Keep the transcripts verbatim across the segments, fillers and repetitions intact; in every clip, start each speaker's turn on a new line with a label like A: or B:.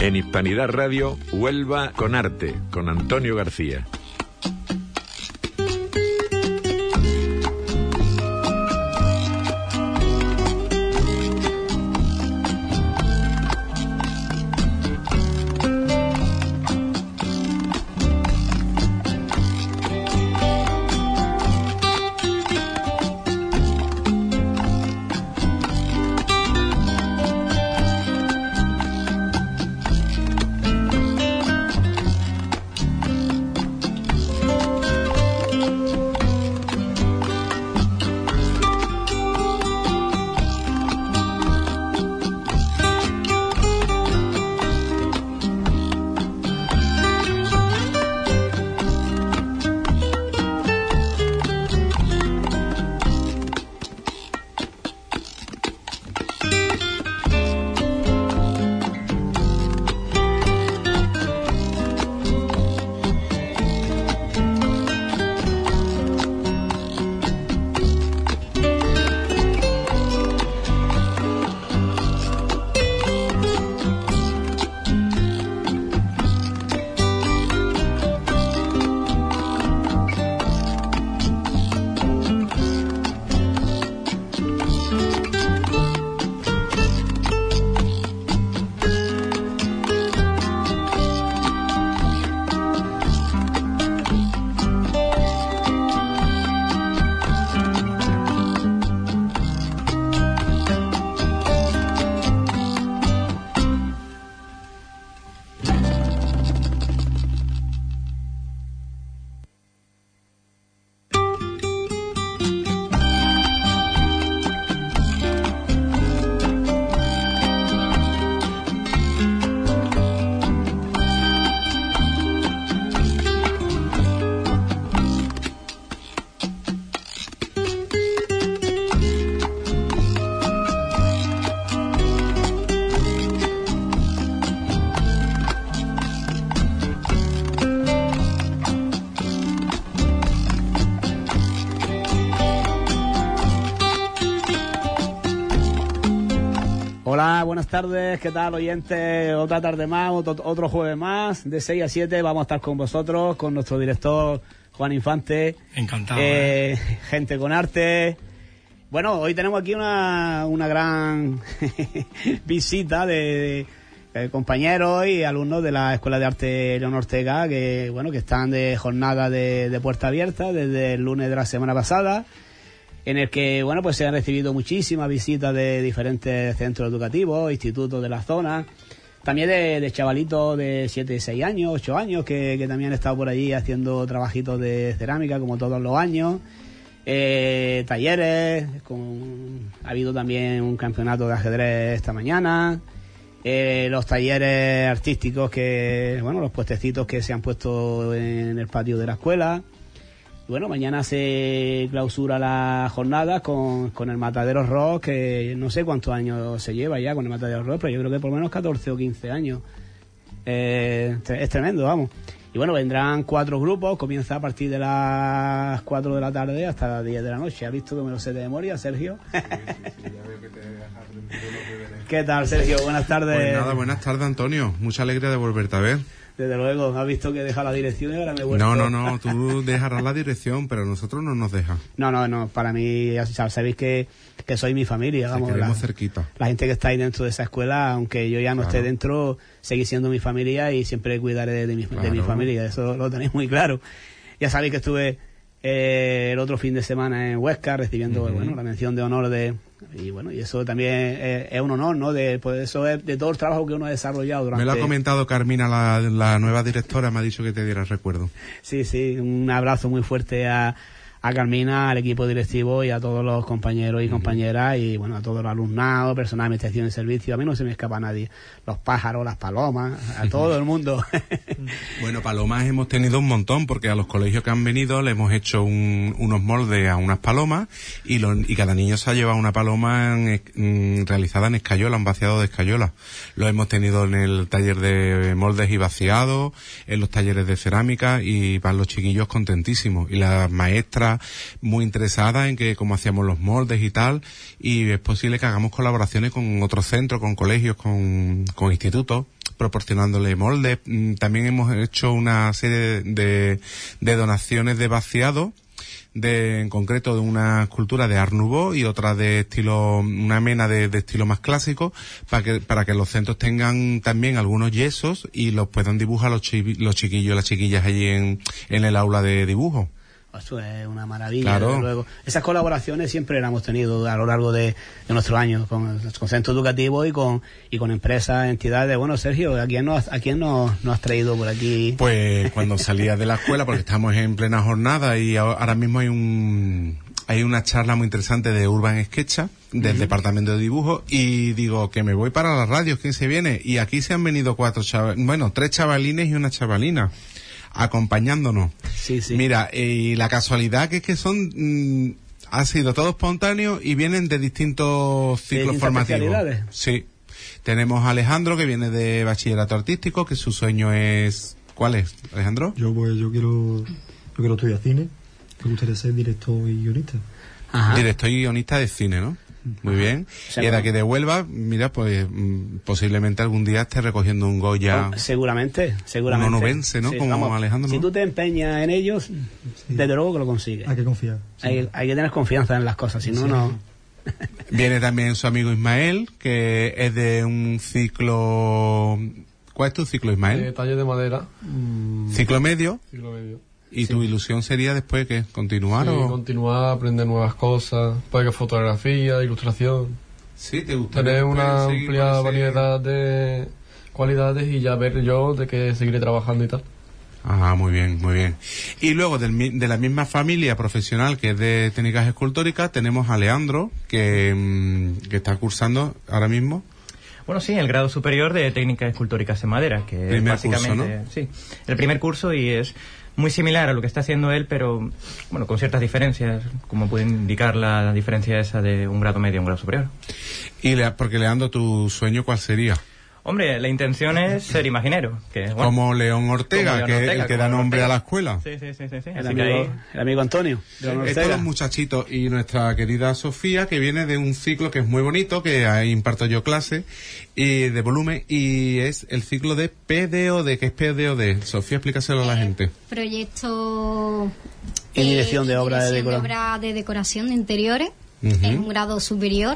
A: En Hispanidad Radio, Huelva con arte, con Antonio García.
B: Hola, buenas tardes, ¿qué tal, oyentes? Otra tarde más, otro, otro jueves más, de seis a siete vamos a estar con vosotros, con nuestro director Juan Infante.
C: Encantado.
B: Eh, eh. Gente con arte. Bueno, hoy tenemos aquí una, una gran visita de, de, de compañeros y alumnos de la Escuela de Arte León Ortega, que bueno, que están de jornada de, de puerta abierta desde el lunes de la semana pasada, en el que, bueno, pues se han recibido muchísimas visitas de diferentes centros educativos, institutos de la zona, también de, de chavalitos de siete, seis años, ocho años, que, que también han estado por allí haciendo trabajitos de cerámica, como todos los años, eh, talleres, con, ha habido también un campeonato de ajedrez esta mañana, eh, los talleres artísticos que, bueno, los puestecitos que se han puesto en el patio de la escuela. Bueno, mañana se clausura la jornada con, con el Matadero Rock, que no sé cuántos años se lleva ya con el Matadero Rock, pero yo creo que por lo menos catorce o quince años. Eh, es tremendo, vamos. Y bueno, vendrán cuatro grupos, comienza a partir de las cuatro de la tarde hasta las diez de la noche. ¿Has visto que me lo sé de memoria, Sergio? Sí, sí, sí, ya veo que te dejas. ¿Qué tal, Sergio? Buenas tardes.
D: Pues nada, buenas tardes, Antonio. Mucha alegría de volverte a ver.
B: Desde luego, has visto que he dejado la dirección y ahora me he vuelto.
D: No, no, no, tú dejarás la dirección, pero nosotros no nos dejas.
B: No, no, no, para mí, ya sabéis que, que soy mi familia,
D: Te
B: vamos.
D: queremos
B: la,
D: cerquita.
B: La gente que está ahí dentro de esa escuela, aunque yo ya no claro. esté dentro, seguís siendo mi familia y siempre cuidaré de, de, mi, claro. de mi familia, eso lo tenéis muy claro. Ya sabéis que estuve eh, el otro fin de semana en Huesca recibiendo uh-huh. bueno, la mención de honor de... Y bueno, y eso también es, es un honor, ¿no? De, pues eso es de todo el trabajo que uno ha desarrollado durante...
D: Me lo ha comentado Carmina, la, la nueva directora, me ha dicho que te diera recuerdo.
B: Sí, sí, un abrazo muy fuerte a, a Carmina, al equipo directivo y a todos los compañeros y uh-huh. compañeras y bueno, a todos los alumnados, personal de administración y servicio. A mí no se me escapa nadie. Los pájaros, las palomas, a todo el mundo.
D: Bueno, palomas hemos tenido un montón porque a los colegios que han venido le hemos hecho un, unos moldes a unas palomas y, lo, y cada niño se ha llevado una paloma en, en, realizada en escayola, un vaciado de escayola. Lo hemos tenido en el taller de moldes y vaciados, en los talleres de cerámica y van los chiquillos contentísimos. Y las maestras está muy interesada en que cómo hacíamos los moldes y tal, y es posible que hagamos colaboraciones con otros centros, con colegios, con, con institutos, proporcionándole moldes. También hemos hecho una serie de, de donaciones de vaciado, de, en concreto de una escultura de Art Nouveau y otra de estilo, una mena de, de estilo más clásico, para que, para que los centros tengan también algunos yesos y los puedan dibujar los, chi, los chiquillos y las chiquillas allí en, en el aula de dibujo.
B: Eso es una maravilla,
D: claro.
B: Desde luego. Esas colaboraciones siempre las hemos tenido a lo largo de, de nuestros años con, con centros educativos y con y con empresas, entidades. Bueno, Sergio, ¿a quién nos, a quién nos, nos has traído por aquí?
D: Pues cuando salía de la escuela, porque estamos en plena jornada y ahora mismo hay un hay una charla muy interesante de Urban Sketchup del uh-huh. departamento de dibujo, y digo que me voy para la radio, ¿quién se viene? Y aquí se han venido cuatro chaval, bueno, tres chavalines y una chavalina acompañándonos.
B: Sí, sí.
D: Mira, y la casualidad que es que son mmm, ha sido todo espontáneo y vienen de distintos ciclos
B: ¿De
D: formativos. Sí. Tenemos a Alejandro, que viene de bachillerato artístico, que su sueño es... ¿Cuál es, Alejandro?
C: Yo pues yo quiero yo quiero estudiar cine. Me gustaría ser director y guionista.
B: Ajá.
D: Director y guionista de cine, ¿no? Muy bien. O sea, y de aquí de Huelva, mira, pues mm, posiblemente algún día esté recogiendo un Goya.
B: Oh, seguramente, seguramente.
D: Un onubense, ¿no?
B: Sí,
D: como
B: vamos,
D: Alejandro, ¿no?
B: Si tú te empeñas en ellos, sí. desde luego que lo consigues.
C: Hay que confiar. Sí.
B: Hay, hay que tener confianza en las cosas, si no, sí. no...
D: Viene también su amigo Ismael, que es de un ciclo... ¿Cuál es tu ciclo, Ismael?
E: Eh, taller de madera.
D: Mm. ¿Ciclo medio?
E: Ciclo medio.
D: ¿Y
E: sí.
D: tu ilusión sería después que continuar
E: sí,
D: o...?
E: continuar, aprender nuevas cosas, puede que fotografía, ilustración.
D: Sí, te gustaría
E: tener una amplia variedad de cualidades y ya ver yo de qué seguiré trabajando y tal.
D: Ah, muy bien, muy bien. Y luego del, de la misma familia profesional que es de técnicas escultóricas, tenemos a Leandro, que, que está cursando ahora mismo.
F: Bueno, sí, el grado superior de técnicas escultóricas en madera, que
D: primer
F: es básicamente...
D: curso, ¿no?
F: Sí, el primer curso, y es muy similar a lo que está haciendo él, pero bueno, con ciertas diferencias, como puede indicar la diferencia esa de un grado medio a un grado superior.
D: Y le, porque Leandro, ¿tu sueño cuál sería?
F: Hombre, la intención es ser imaginero. Que, bueno,
D: como León Ortega,
F: como León
D: que es
F: Ortega,
D: el que da nombre
F: Ortega.
D: a la escuela.
F: Sí, sí, sí, sí, sí.
B: El,
F: Así
B: amigo,
F: que ahí...
B: el amigo Antonio.
D: Estos los muchachitos y nuestra querida Sofía, que viene de un ciclo que es muy bonito, que ahí imparto yo clase y de volumen, y es el ciclo de P D O D. ¿Qué es P D O D? Sofía, explícaselo a la gente.
G: Proyecto
B: en eh, dirección de obra de,
G: decora... de obra de decoración de interiores,
D: uh-huh.
G: en un grado superior.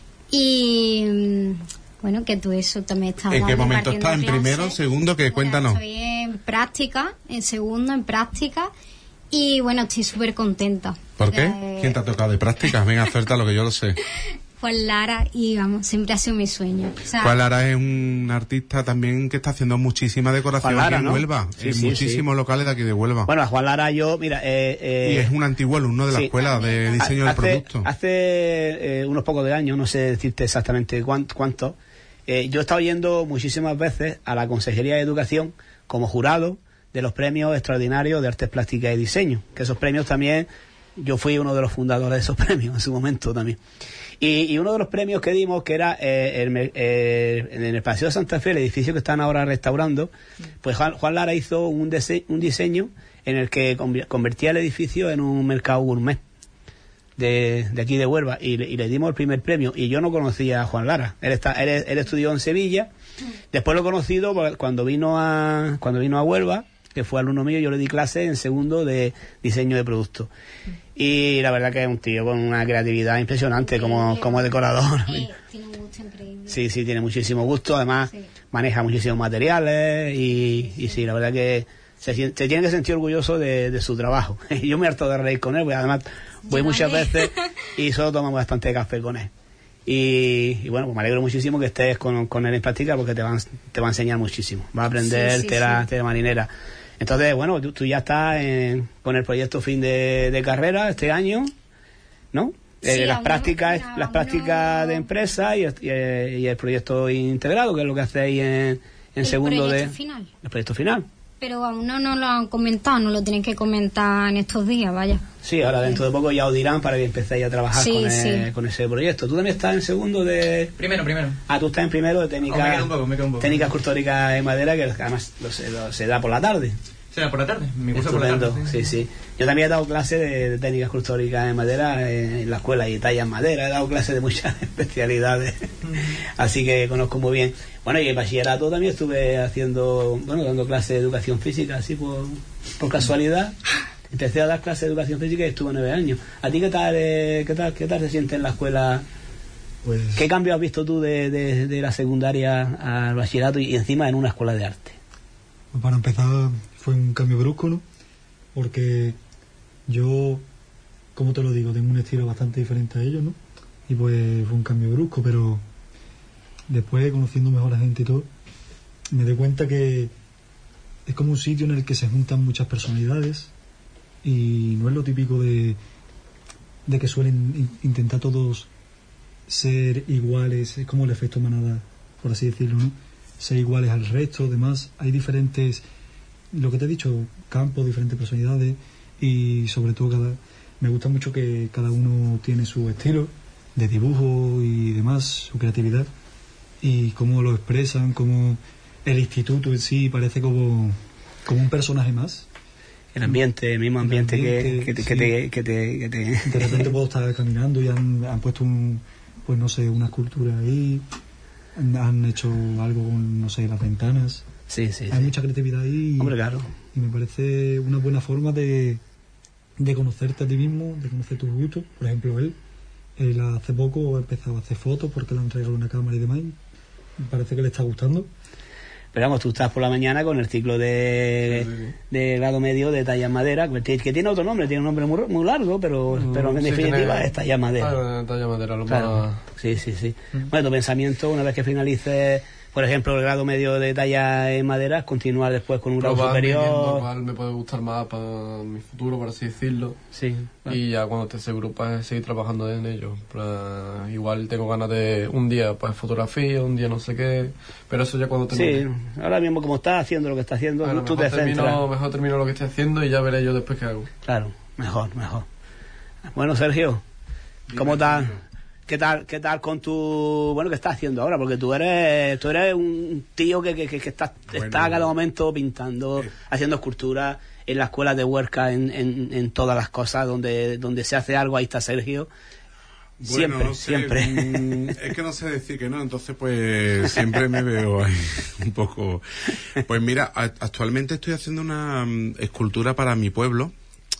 G: Y bueno, que tú eso también estás.
D: ¿En qué momento estás? ¿En primero, segundo? Que
G: bueno,
D: cuéntanos.
G: Estoy en práctica, en segundo, en práctica. Y bueno, estoy súper contenta.
D: ¿Por qué?
G: Eh...
D: ¿Quién te ha tocado de prácticas? Venga, acértalo, que yo lo sé.
G: Juan Lara, y vamos, siempre ha sido mi sueño. O sea,
D: Juan Lara es un artista también que está haciendo muchísima decoración
B: Lara,
D: aquí en
B: ¿no?
D: Huelva,
B: sí,
D: en
B: sí,
D: muchísimos
B: sí.
D: locales de aquí de Huelva.
B: Bueno, a Juan Lara yo, mira... Eh, eh,
D: y es un antiguo alumno de la
B: sí.
D: escuela de diseño
B: hace,
D: del producto.
B: Hace eh, unos pocos de años, no sé decirte exactamente cuánto, cuánto eh, yo he estado yendo muchísimas veces a la Consejería de Educación como jurado de los premios extraordinarios de artes plásticas y diseño, que esos premios también, yo fui uno de los fundadores de esos premios en su momento también. Y, y uno de los premios que dimos, que era eh, el, eh, en el Paseo de Santa Fe, el edificio que están ahora restaurando, pues Juan, Juan Lara hizo un, dise- un diseño en el que convertía el edificio en un mercado gourmet de, de aquí de Huelva, y, y le dimos el primer premio. Y yo no conocía a Juan Lara, él, está, él, él estudió en Sevilla, después lo he conocido cuando vino a, cuando vino a Huelva, que fue alumno mío, yo le di clase en segundo de diseño de producto. Y la verdad que es un tío con una creatividad impresionante sí, como, sí, como decorador.
G: Sí, tiene un gusto increíble.
B: Sí, sí, tiene muchísimo gusto, además sí. maneja muchísimos materiales y, y sí, la verdad que se, se tiene que sentir orgulloso de, de su trabajo. Yo me harto de reír con él, porque además voy yo muchas también. veces y solo tomamos bastante café con él. Y, y bueno, pues me alegro muchísimo que estés con, con él en práctica, porque te va, te va a enseñar muchísimo. Vas a aprender sí, sí, tela, sí. tela marinera. Entonces, bueno, tú, tú ya estás en, con el proyecto fin de, de carrera este año, ¿no? Sí, eh, las prácticas no, las prácticas no... de empresa y, y, y el proyecto integrado, que es lo que hacéis en, en
G: el
B: segundo de...
G: El proyecto final.
B: El proyecto final.
G: Pero aún no nos lo han comentado, no lo tienen que comentar en estos días, vaya.
B: Sí, ahora dentro de poco ya os dirán para que empecéis a trabajar sí, con, sí. el, con ese proyecto. ¿Tú también estás en segundo de...?
F: Primero, primero.
B: Ah, tú estás en primero de técnica...
F: Oh, me queda un poco, me queda un poco.
B: Técnica escultórica de madera, que además lo, lo, se da por la tarde.
F: Se da por la tarde, mi curso por la
B: Estupendo,
F: tarde.
B: sí, sí. Yo también he dado clases de, de técnicas escultóricas en madera en, en la escuela y talla en madera. He dado clases de muchas especialidades, mm. así que conozco muy bien. Bueno, y el bachillerato también estuve haciendo, bueno, dando clases de educación física, así por, por casualidad. Empecé a dar clases de educación física y estuve nueve años. ¿A ti qué tal, eh, qué tal, qué tal se siente en la escuela?
C: Pues,
B: ¿Qué cambio has visto tú de, de, de la secundaria al bachillerato y, y encima en una escuela de arte?
C: pues para empezar fue un cambio brusco, ¿no? Porque yo, como te lo digo, tengo un estilo bastante diferente a ellos, ¿no? Y pues fue un cambio brusco, pero después, conociendo mejor a la gente y todo, me doy cuenta que es como un sitio en el que se juntan muchas personalidades y no es lo típico de, de que suelen in- intentar todos ser iguales, es como el efecto manada, por así decirlo, ¿no? Ser iguales al resto, además hay diferentes, lo que te he dicho, campos, diferentes personalidades y sobre todo cada, me gusta mucho que cada uno tiene su estilo de dibujo y demás, su creatividad y cómo lo expresan, cómo el instituto en sí parece como, como un personaje más.
B: El ambiente, el mismo ambiente,
C: El ambiente,
B: que, que, te,
C: sí.
B: que, te, que, te, que te...
C: De repente puedo estar caminando y han, han puesto un, pues no sé, una escultura ahí, han, han hecho algo con, no sé, las ventanas.
B: Sí, sí,
C: Hay
B: sí.
C: mucha creatividad ahí y,
B: Hombre, claro.
C: y me parece una buena forma de, de conocerte a ti mismo, de conocer tus gustos. Por ejemplo, él, él hace poco ha empezado a hacer fotos porque le han regalado una cámara y demás. Y me parece que le está gustando.
B: Pero vamos, tú estás por la mañana con el ciclo de,
E: Sí, sí.
B: de grado medio de talla en madera, que, que tiene otro nombre, tiene un nombre muy, muy largo, pero,
E: Mm,
B: pero en
E: sí,
B: definitiva
E: tiene-
B: es talla en madera.
E: Ah, talla madera, lo
B: Claro.
E: más...
B: Sí, sí, sí. Bueno, tu pensamiento, una vez que finalices, por ejemplo, el grado medio de talla en madera, es continuar después con un grado
E: probar, viviendo,
B: superior.
E: cuál me puede gustar más para mi futuro, por así decirlo.
B: Sí, claro.
E: Y ya cuando esté seguro, pues seguir trabajando en ello. Pues, igual tengo ganas de un día, pues fotografía, un día no sé qué. Pero eso ya cuando
B: Sí,
E: termine.
B: ahora mismo como estás haciendo lo que estás haciendo,
E: Bueno,
B: tú
E: mejor,
B: te
E: termino,
B: centras.
E: mejor termino lo que estoy haciendo y ya veré yo después qué hago.
B: Claro, mejor, mejor. Bueno, Sergio, ¿cómo estás? ¿Qué tal, qué tal con tu, bueno, qué estás haciendo ahora? Porque tú eres, tú eres un tío que, que, que, que está,
D: Bueno.
B: está a cada momento pintando,
D: Eh.
B: haciendo esculturas en la escuela de Huerca, en, en, en todas las cosas, donde, donde se hace algo, ahí está Sergio. Siempre,
D: no sé,
B: siempre.
D: mm, es que no sé decir que no, entonces pues siempre me veo ahí un poco. Pues mira, a- actualmente estoy haciendo una mm, escultura para mi pueblo,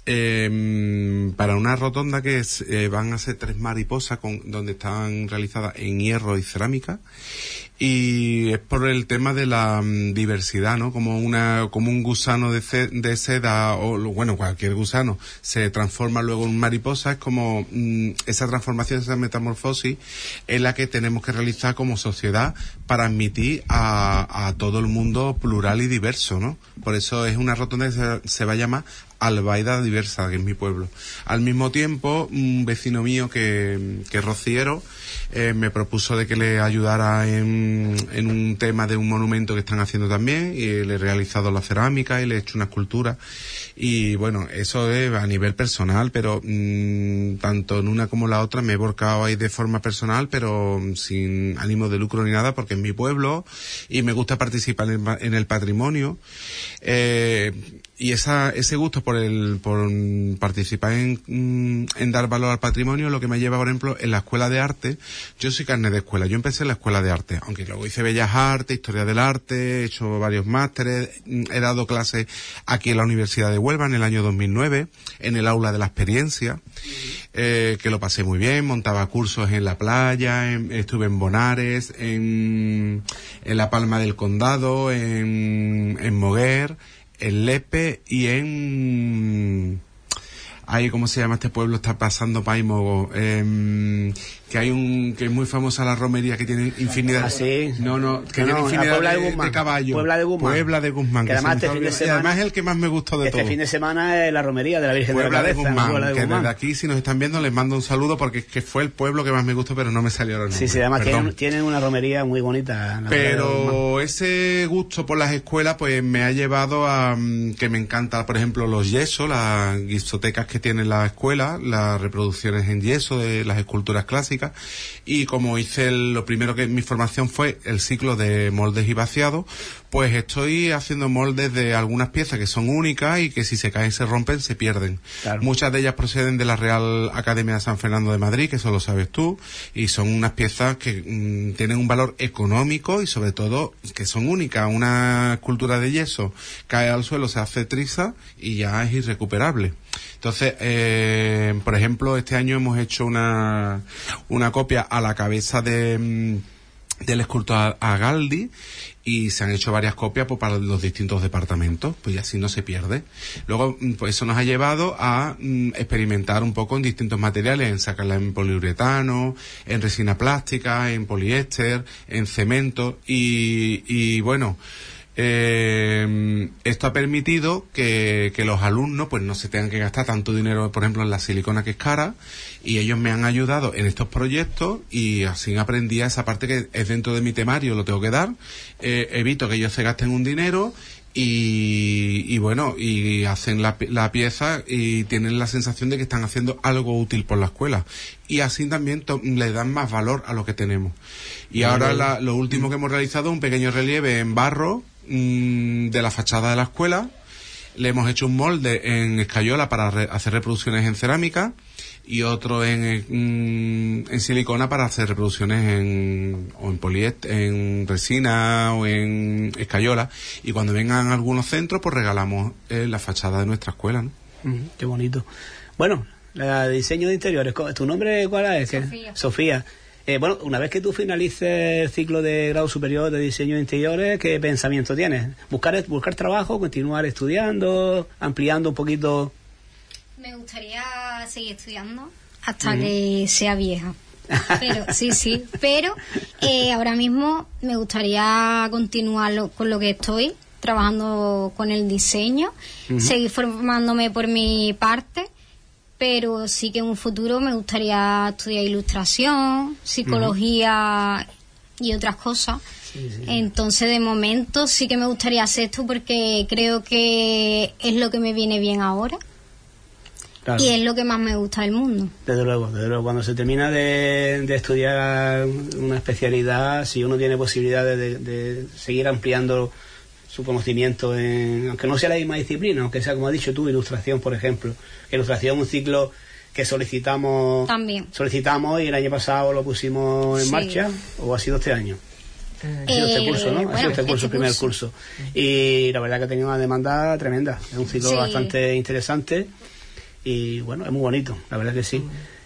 D: eh, para una rotonda que es, eh, van a ser tres mariposas con, donde están realizadas en hierro y cerámica. Y es por el tema de la mm, diversidad, ¿no? Como una, como un gusano de, ce- de seda, o lo- bueno, cualquier gusano, se transforma luego en mariposa, es como mm, esa transformación, esa metamorfosis, es la que tenemos que realizar como sociedad para admitir a, a todo el mundo plural y diverso, ¿no? Por eso es una rotonda que se, se va a llamar Albaida Diversa, que es mi pueblo. Al mismo tiempo, un vecino mío que, que es rociero, eh, me propuso de que le ayudara en, en un tema de un monumento que están haciendo también, y le he realizado la cerámica y le he hecho una escultura. Y bueno, eso es a nivel personal, pero mmm, tanto en una como en la otra me he volcado ahí de forma personal, pero sin ánimo de lucro ni nada, porque es mi pueblo y me gusta participar en, en el patrimonio. Eh, y esa, ese gusto por el, por participar en, en dar valor al patrimonio, lo que me lleva, por ejemplo, en la escuela de arte. Yo soy carne de escuela, yo empecé en la escuela de arte, aunque luego hice Bellas Artes, Historia del Arte, he hecho varios másteres, he dado clases aquí en la Universidad de Huelva en el año dos mil nueve, en el aula de la experiencia, eh, que lo pasé muy bien, montaba cursos en la playa, en, estuve en Bonares, en, en La Palma del Condado, en, en Moguer, en Lepe y en... Ahí, ¿cómo se llama este pueblo? Está pasando Paimo, eh, que hay un, que es muy famosa la romería, que tiene infinidad.
B: Ah, sí.
D: No, no, que
B: No,
D: tiene
B: no, la
D: infinidad
B: Puebla de
D: de,
B: Guzmán.
D: de caballos.
B: Puebla de Guzmán.
D: Puebla de Guzmán.
B: Que además
D: se me
B: este fin de
D: está olvidando.
B: semana-
D: Y además es el que más me gustó de
B: Este
D: todo.
B: fin de semana es la romería de la Virgen
D: Puebla
B: de
D: de
B: la Cabeza, en
D: Guzmán,
B: Puebla de
D: que
B: Guzmán.
D: desde aquí, si nos están viendo, les mando un saludo porque es que fue el pueblo que más me gustó, pero no me salió el nombre.
B: Sí, sí, además
D: Perdón.
B: tienen, tienen una romería muy bonita. la Puebla de Guzmán.
D: Pero ese gusto por las escuelas pues me ha llevado a mm, que me encanta, por ejemplo, los yesos, las guisotecas que que tiene la escuela, las reproducciones en yeso de las esculturas clásicas, y como hice el, lo primero que en mi formación fue el ciclo de moldes y vaciados, pues estoy haciendo moldes de algunas piezas que son únicas y que si se caen, se rompen, se pierden.
B: Claro.
D: Muchas de ellas proceden de la Real Academia de San Fernando de Madrid, que eso lo sabes tú, y son unas piezas que mmm, tienen un valor económico y sobre todo que son únicas. Una escultura de yeso cae al suelo, se hace triza y ya es irrecuperable. Entonces, eh, por ejemplo, este año hemos hecho una, una copia a la cabeza de... Mmm, del escultor Agaldi, y se han hecho varias copias pues, para los distintos departamentos, pues y así no se pierde. Luego, pues eso nos ha llevado a mm, experimentar un poco en distintos materiales, en sacarla en poliuretano, en resina plástica, en poliéster, en cemento, y, y bueno, Eh, esto ha permitido que, que los alumnos pues no se tengan que gastar tanto dinero, por ejemplo, en la silicona, que es cara, y ellos me han ayudado en estos proyectos y así aprendí esa parte que es dentro de mi temario, lo tengo que dar, eh, evito que ellos se gasten un dinero y, y bueno, y hacen la, la pieza y tienen la sensación de que están haciendo algo útil por la escuela, y así también to- le dan más valor a lo que tenemos. Y ahora la, lo último que hemos realizado es un pequeño relieve en barro de la fachada de la escuela. Le hemos hecho un molde en escayola para re- hacer reproducciones en cerámica, y otro en, en, en silicona para hacer reproducciones en, o en poliéster, en resina o en escayola, y cuando vengan algunos centros pues regalamos eh, la fachada de nuestra escuela, ¿no?
B: Mm, qué bonito. Bueno, la diseño de interiores, ¿tu nombre cuál es?
G: Sofía.
B: Sofía. Eh, bueno, una vez que tú finalices el ciclo de grado superior de diseño de interiores, ¿qué pensamiento tienes? ¿Buscar, buscar trabajo, continuar estudiando, ampliando un poquito?
G: Me gustaría seguir estudiando hasta uh-huh. que sea vieja. Pero sí, sí. Pero eh, ahora mismo me gustaría continuar lo, con lo que estoy, trabajando con el diseño, uh-huh. seguir formándome por mi parte. Pero sí que en un futuro me gustaría estudiar ilustración, psicología uh-huh. y otras cosas. Sí, sí. Entonces, de momento, sí que me gustaría hacer esto porque creo que es lo que me viene bien ahora. Claro. Y es lo que más me gusta del mundo.
B: Desde luego, desde luego. Cuando se termina de, de estudiar una especialidad, si uno tiene posibilidades de, de seguir ampliando su conocimiento, en, aunque no sea la misma disciplina, aunque sea, como has dicho tú, ilustración, por ejemplo. Ilustración, un ciclo que solicitamos
G: también
B: solicitamos y el año pasado lo pusimos en sí. marcha, o ha sido este año.
G: Eh,
B: ha sido este curso, ¿no?
G: Bueno,
B: ha sido este curso,
G: este
B: el primer
G: curso.
B: curso. Y la verdad que ha tenido una demanda tremenda. Es un ciclo sí. bastante interesante y, bueno, es muy bonito, la verdad que sí.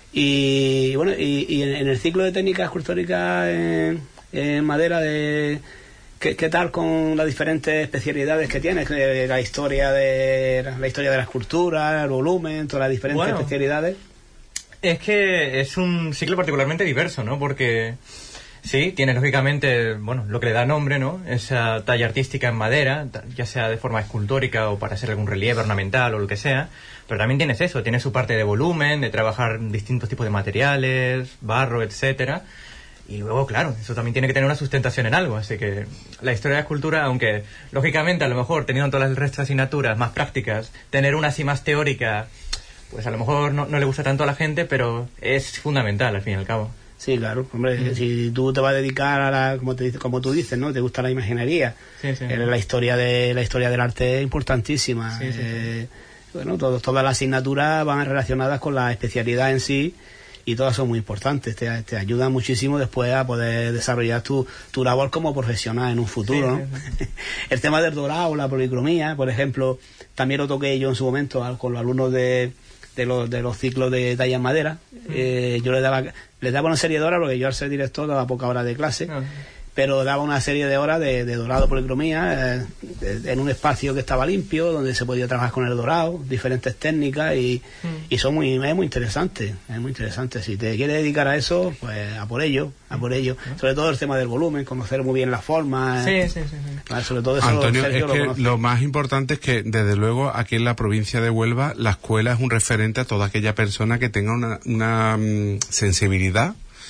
B: Y, bueno, y, y en, en el ciclo de técnicas escultóricas en, en madera de... ¿Qué, ¿Qué tal con las diferentes especialidades que tienes? La historia de la historia de la escultura, el volumen, todas las diferentes bueno, especialidades.
F: Es que es un ciclo particularmente diverso, ¿no? Porque sí, tiene lógicamente, bueno, lo que le da nombre, ¿no? Esa talla artística en madera, ya sea de forma escultórica o para hacer algún relieve ornamental o lo que sea. Pero también tienes eso, tienes su parte de volumen, de trabajar distintos tipos de materiales, barro, etcétera. Y luego, claro, eso también tiene que tener una sustentación en algo. Así que la historia de la escultura, aunque lógicamente a lo mejor teniendo todas las restas asignaturas más prácticas, tener una así más teórica, pues a lo mejor no, no le gusta tanto a la gente, pero es fundamental al fin y al cabo.
B: Sí, claro, hombre, mm. si tú te vas a dedicar a la, como, te, como tú dices, ¿no? Te gusta la imaginería,
F: sí, sí.
B: Eh, la historia de la historia del arte es importantísima.
F: Sí, sí,
B: eh, sí. Bueno, todo, todas las asignaturas van relacionadas con la especialidad en sí. Y todas son muy importantes, te, te ayudan muchísimo después a poder desarrollar tu, tu labor como profesional en un futuro, sí, ¿no? Sí, sí. El tema del dorado, la policromía, por ejemplo, también lo toqué yo en su momento con los alumnos de, de, los, de los ciclos de talla en madera. Mm. Eh, yo les daba, les daba una serie de horas, porque yo al ser director daba poca hora de clase, mm. pero daba una serie de horas de, de dorado, policromía, eh, en un espacio que estaba limpio, donde se podía trabajar con el dorado, diferentes técnicas, y, mm. y son muy, es muy interesante, es muy interesante. Si te quieres dedicar a eso, pues a por ello, a por ello. Mm. Sobre todo el tema del volumen, conocer muy bien las formas.
F: Sí, sí, sí, sí.
B: Sobre todo eso,
D: Antonio,
B: Sergio
D: es que
B: lo,
D: lo más importante es que, desde luego, aquí en la provincia de Huelva, la escuela es un referente a toda aquella persona que tenga una, una um, sensibilidad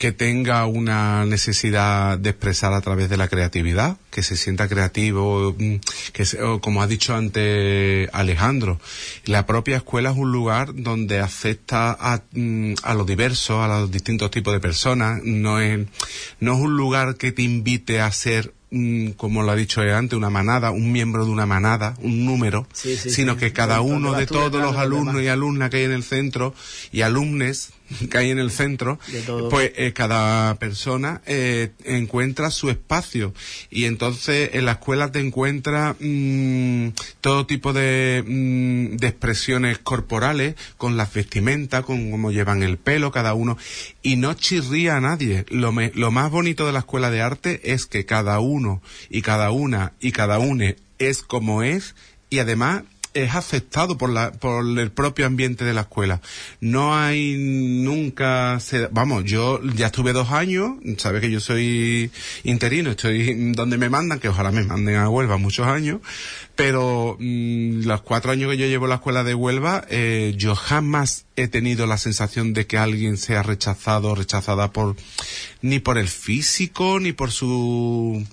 D: que tenga una necesidad de expresar a través de la creatividad, que se sienta creativo, que se, como ha dicho antes Alejandro, la propia escuela es un lugar donde acepta a, a lo diverso, a los distintos tipos de personas, no es, no es un lugar que te invite a ser, como lo ha dicho antes, una manada, un miembro de una manada, un número, sí, sí, sino sí, que cada uno de todos los alumnos y alumnas que hay en el centro, y alumnes que hay en el centro, pues eh, cada persona eh, encuentra su espacio, y entonces en la escuela te encuentras mmm, todo tipo de, mmm, de expresiones corporales, con las vestimentas, con cómo llevan el pelo cada uno, y no chirría a nadie. Lo, me, lo más bonito de la escuela de arte es que cada uno y cada una y cada une es como es, y además es aceptado por la por el propio ambiente de la escuela. No hay nunca se, vamos, yo ya estuve dos años, sabes que yo soy interino, estoy donde me mandan, que ojalá me manden a Huelva muchos años, pero mmm, los cuatro años que yo llevo en la escuela de Huelva, eh, yo jamás he tenido la sensación de que alguien sea rechazado o rechazada por ni por el físico, ni por su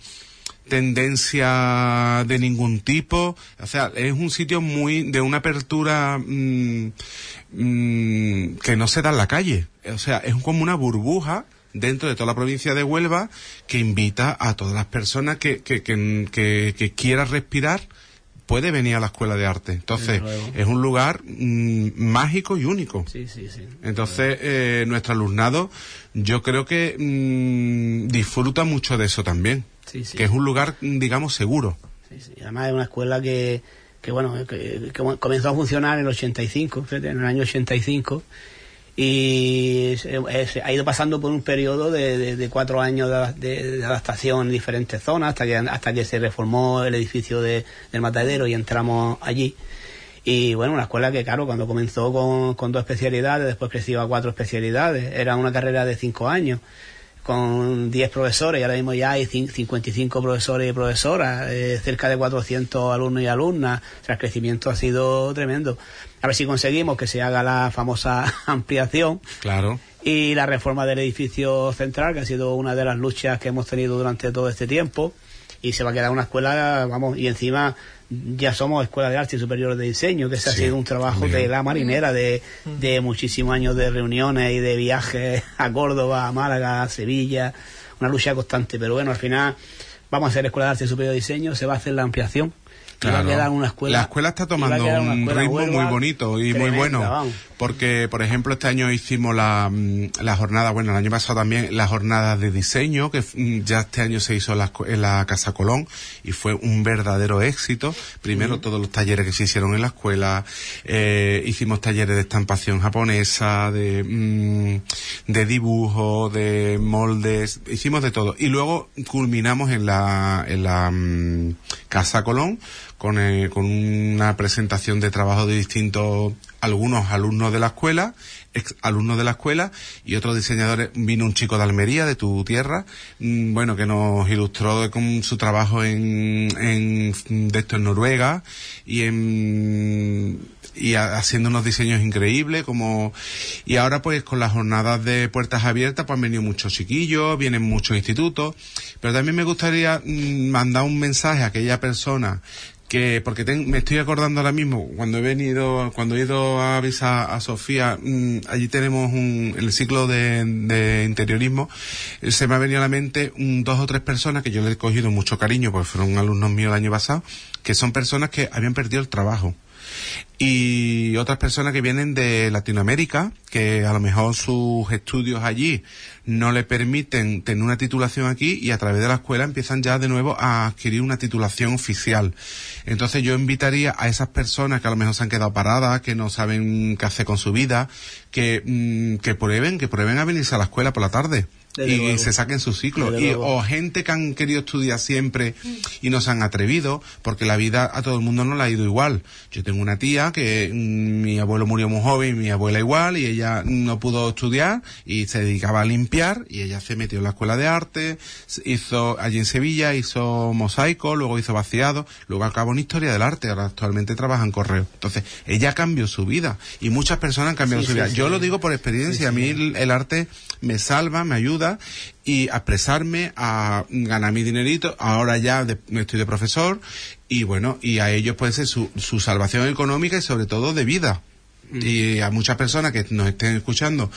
D: tendencia de ningún tipo. O sea, es un sitio muy de una apertura mmm, mmm, que no se da en la calle. O sea, es como una burbuja dentro de toda la provincia de Huelva que invita a todas las personas que que que, que, que quiera respirar, puede venir a la escuela de arte. Entonces, es un lugar mmm, mágico y único.
B: Sí, sí, sí.
D: Entonces, eh, nuestro alumnado, yo creo que mmm, disfruta mucho de eso también. Sí, sí. Que es un lugar, digamos, seguro.
B: Sí, sí. Además es una escuela que, que bueno, que, que comenzó a funcionar en el ochenta y cinco, fíjate, en el año ochenta y cinco, y se, se ha ido pasando por un periodo de, de, de cuatro años de, de, de adaptación en diferentes zonas, hasta que hasta que se reformó el edificio de, del Matadero y entramos allí. Y bueno, una escuela que, claro, cuando comenzó con, con dos especialidades, después creció a cuatro especialidades. Era una carrera de cinco años, con diez profesores, y ahora mismo ya hay cincuenta y cinco profesores y profesoras, eh, cerca de cuatrocientos alumnos y alumnas. O sea, el crecimiento ha sido tremendo. A ver si conseguimos que se haga la famosa ampliación.
D: Claro.
B: Y la reforma del edificio central, que ha sido una de las luchas que hemos tenido durante todo este tiempo. Y se va a quedar una escuela, vamos, y encima ya somos Escuela de Arte Superior de Diseño, que ese sí, ha sido un trabajo bien. de la marinera, de, de muchísimos años de reuniones y de viajes a Córdoba, a Málaga, a Sevilla, una lucha constante. Pero bueno, al final vamos a hacer Escuela de Arte Superior de Diseño, se va a hacer la ampliación.
D: Claro.
B: Va a quedar una escuela,
D: la escuela está tomando un ritmo muy bonito y tremenda, muy bueno, vamos. Porque por ejemplo este año hicimos la, la jornada, bueno el año pasado también, la jornada de diseño, que ya este año se hizo en la, en la Casa Colón, y fue un verdadero éxito. Primero uh-huh. todos los talleres que se hicieron en la escuela, eh, hicimos talleres de estampación japonesa, de, mmm, de dibujo, de moldes, hicimos de todo, y luego culminamos en la, en la mmm, Casa Colón con, eh, con una presentación de trabajo de distintos, algunos alumnos de la escuela, ex alumnos de la escuela, y otros diseñadores. Vino un chico de Almería, de tu tierra, mmm, bueno, que nos ilustró con su trabajo en, en de esto en Noruega, y en y a, haciendo unos diseños increíbles, como, y ahora pues con las jornadas de puertas abiertas pues han venido muchos chiquillos, vienen muchos institutos, pero también me gustaría mmm, mandar un mensaje a aquella persona que, porque ten, me estoy acordando ahora mismo, cuando he venido, cuando he ido a avisar a Sofía, mmm, allí tenemos un, el ciclo de, de interiorismo, eh, se me ha venido a la mente un, dos o tres personas que yo le he cogido mucho cariño, porque fueron alumnos míos el año pasado, que son personas que habían perdido el trabajo. Y otras personas que vienen de Latinoamérica, que a lo mejor sus estudios allí no le permiten tener una titulación aquí, y a través de la escuela empiezan ya de nuevo a adquirir una titulación oficial. Entonces yo invitaría a esas personas que a lo mejor se han quedado paradas, que no saben qué hacer con su vida, que, mmm, que prueben, que prueben a venirse a la escuela por la tarde.
B: Desde
D: y
B: luego.
D: se saquen su ciclo.
B: Desde
D: Y,
B: luego.
D: o gente que han querido estudiar siempre y no se han atrevido, porque la vida a todo el mundo no le ha ido igual. Yo tengo una tía que mm, mi abuelo murió muy joven, mi abuela igual, y ella no pudo estudiar y se dedicaba a limpiar, y ella se metió en la escuela de arte, hizo allí en Sevilla, hizo mosaico, luego hizo vaciado, luego acabó en historia del arte, ahora actualmente trabaja en correo. Entonces, ella cambió su vida y muchas personas han cambiado
B: Sí,
D: su
B: sí,
D: vida.
B: sí.
D: Yo lo digo por experiencia,
B: Sí, sí.
D: a mí el, el arte me salva, me ayuda y a expresarme, a ganar mi dinerito. Ahora ya de- estoy de profesor y bueno, y a ellos puede ser su, su salvación económica y sobre todo de vida. Y a muchas personas que nos estén escuchando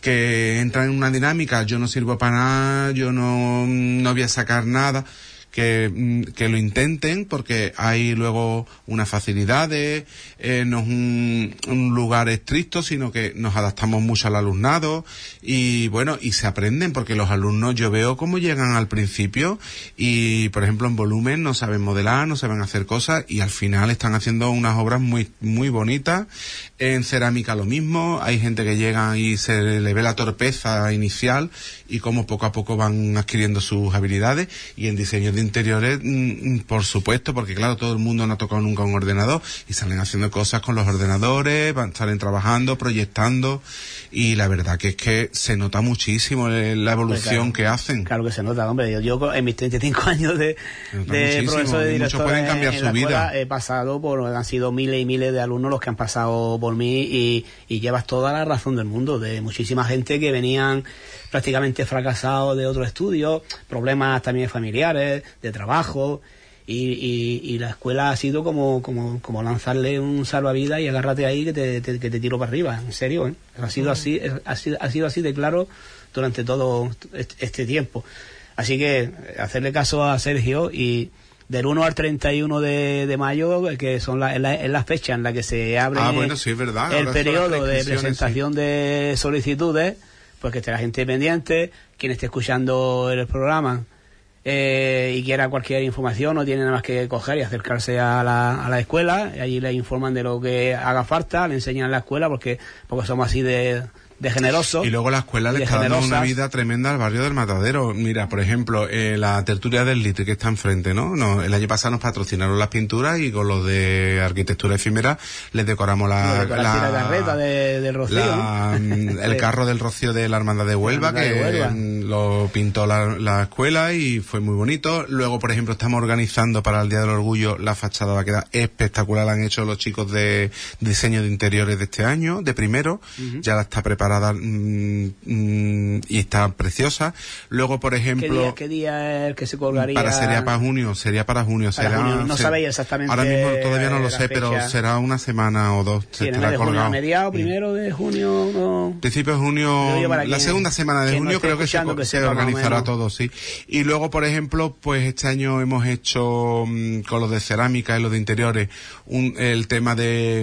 D: que entran en una dinámica, yo no sirvo para nada, yo no, no voy a sacar nada, que, mm, que lo intenten, porque hay luego unas facilidades, eh, no es un, un lugar estricto, sino que nos adaptamos mucho al alumnado y bueno, y se aprenden, porque los alumnos yo veo cómo llegan al principio y por ejemplo en volumen no saben modelar, no saben hacer cosas y al final están haciendo unas obras muy, muy bonitas. En cerámica lo mismo, hay gente que llega y se le ve la torpeza inicial y cómo poco a poco van adquiriendo sus habilidades, y en diseño de interiores, mm, por supuesto, porque claro, todo el mundo no ha tocado nunca un ordenador y salen haciendo cosas con los ordenadores, van, salen trabajando, proyectando, y la verdad que es que se nota muchísimo eh, la evolución
B: Claro,
D: que hacen.
B: Claro que se nota, hombre. Yo, yo en mis treinta y cinco años de,
D: Se nota
B: de
D: muchísimo,
B: profesor de
D: y muchos
B: director
D: pueden
B: en-
D: cambiar
B: en
D: su
B: la
D: vida.
B: escuela, he pasado por, han sido miles y miles de alumnos los que han pasado por mí y, y llevas toda la razón del mundo, de muchísima gente que venían prácticamente fracasados de otros estudios, problemas también familiares, de trabajo. Y, y, y la escuela ha sido como, como, como lanzarle un salvavidas y agárrate ahí que te, te- que te tiro para arriba, en serio, ¿eh? Ha sido así, ha sido, ha sido así de claro durante todo este, este tiempo. Así que eh, hacerle caso a Sergio, y del uno al treinta y uno de, de mayo, que son la, es la, es la fecha en la que se abre
D: Ah, bueno, sí, es verdad.
B: el
D: Ahora son
B: periodo
D: las
B: de
D: prescripciones,
B: presentación de solicitudes, pues que esté la gente pendiente, quien esté escuchando el programa eh, y quiera cualquier información, no tiene nada más que coger y acercarse a la, a la escuela, y allí le informan de lo que haga falta, le enseñan la escuela, porque, porque somos así de, de generosos.
D: Y luego la escuela
B: y
D: le
B: de
D: está dando una
B: generosas.
D: vida tremenda al barrio del Matadero. Mira, por ejemplo, eh, la tertulia del Litre que está enfrente, ¿no? No, el año pasado nos patrocinaron las pinturas y con los de arquitectura efímera les decoramos la,
B: Lo de la, la carreta de, del Rocío,
D: la-
B: ¿no?
D: mm, el carro del Rocío de la Hermandad de Huelva,
B: La
D: que
B: Hermandad de Huelva.
D: mm, lo pintó la, la escuela y fue muy bonito. Luego, por ejemplo, estamos organizando para el Día del Orgullo, la fachada va a quedar espectacular, la han hecho los chicos de diseño de interiores de este año, de primero, ya la está preparada mm, mm, y está preciosa. Luego, por
B: ¿Qué
D: ejemplo,
B: día, ¿Qué día es el que se colgaría?
D: para sería para junio, sería para junio.
B: Para
D: será,
B: junio, no
D: se-
B: sabéis exactamente
D: Ahora mismo todavía no lo
B: la
D: sé, pero
B: fecha.
D: será una semana o dos.
B: Sí,
D: se
B: en el mes
D: estará
B: de junio,
D: colgado.
B: a mediados, primero de junio, no.
D: Principio de
B: Yo
D: junio,
B: digo para
D: la
B: quien-
D: segunda semana de
B: quien no
D: junio
B: esté
D: creo que se,
B: escuchando,
D: co-
B: que
D: se
B: sepa más o
D: organizará
B: menos.
D: todo, sí. Y luego, por ejemplo, pues este año hemos hecho mm, con los de cerámica y los de interiores un, el tema de,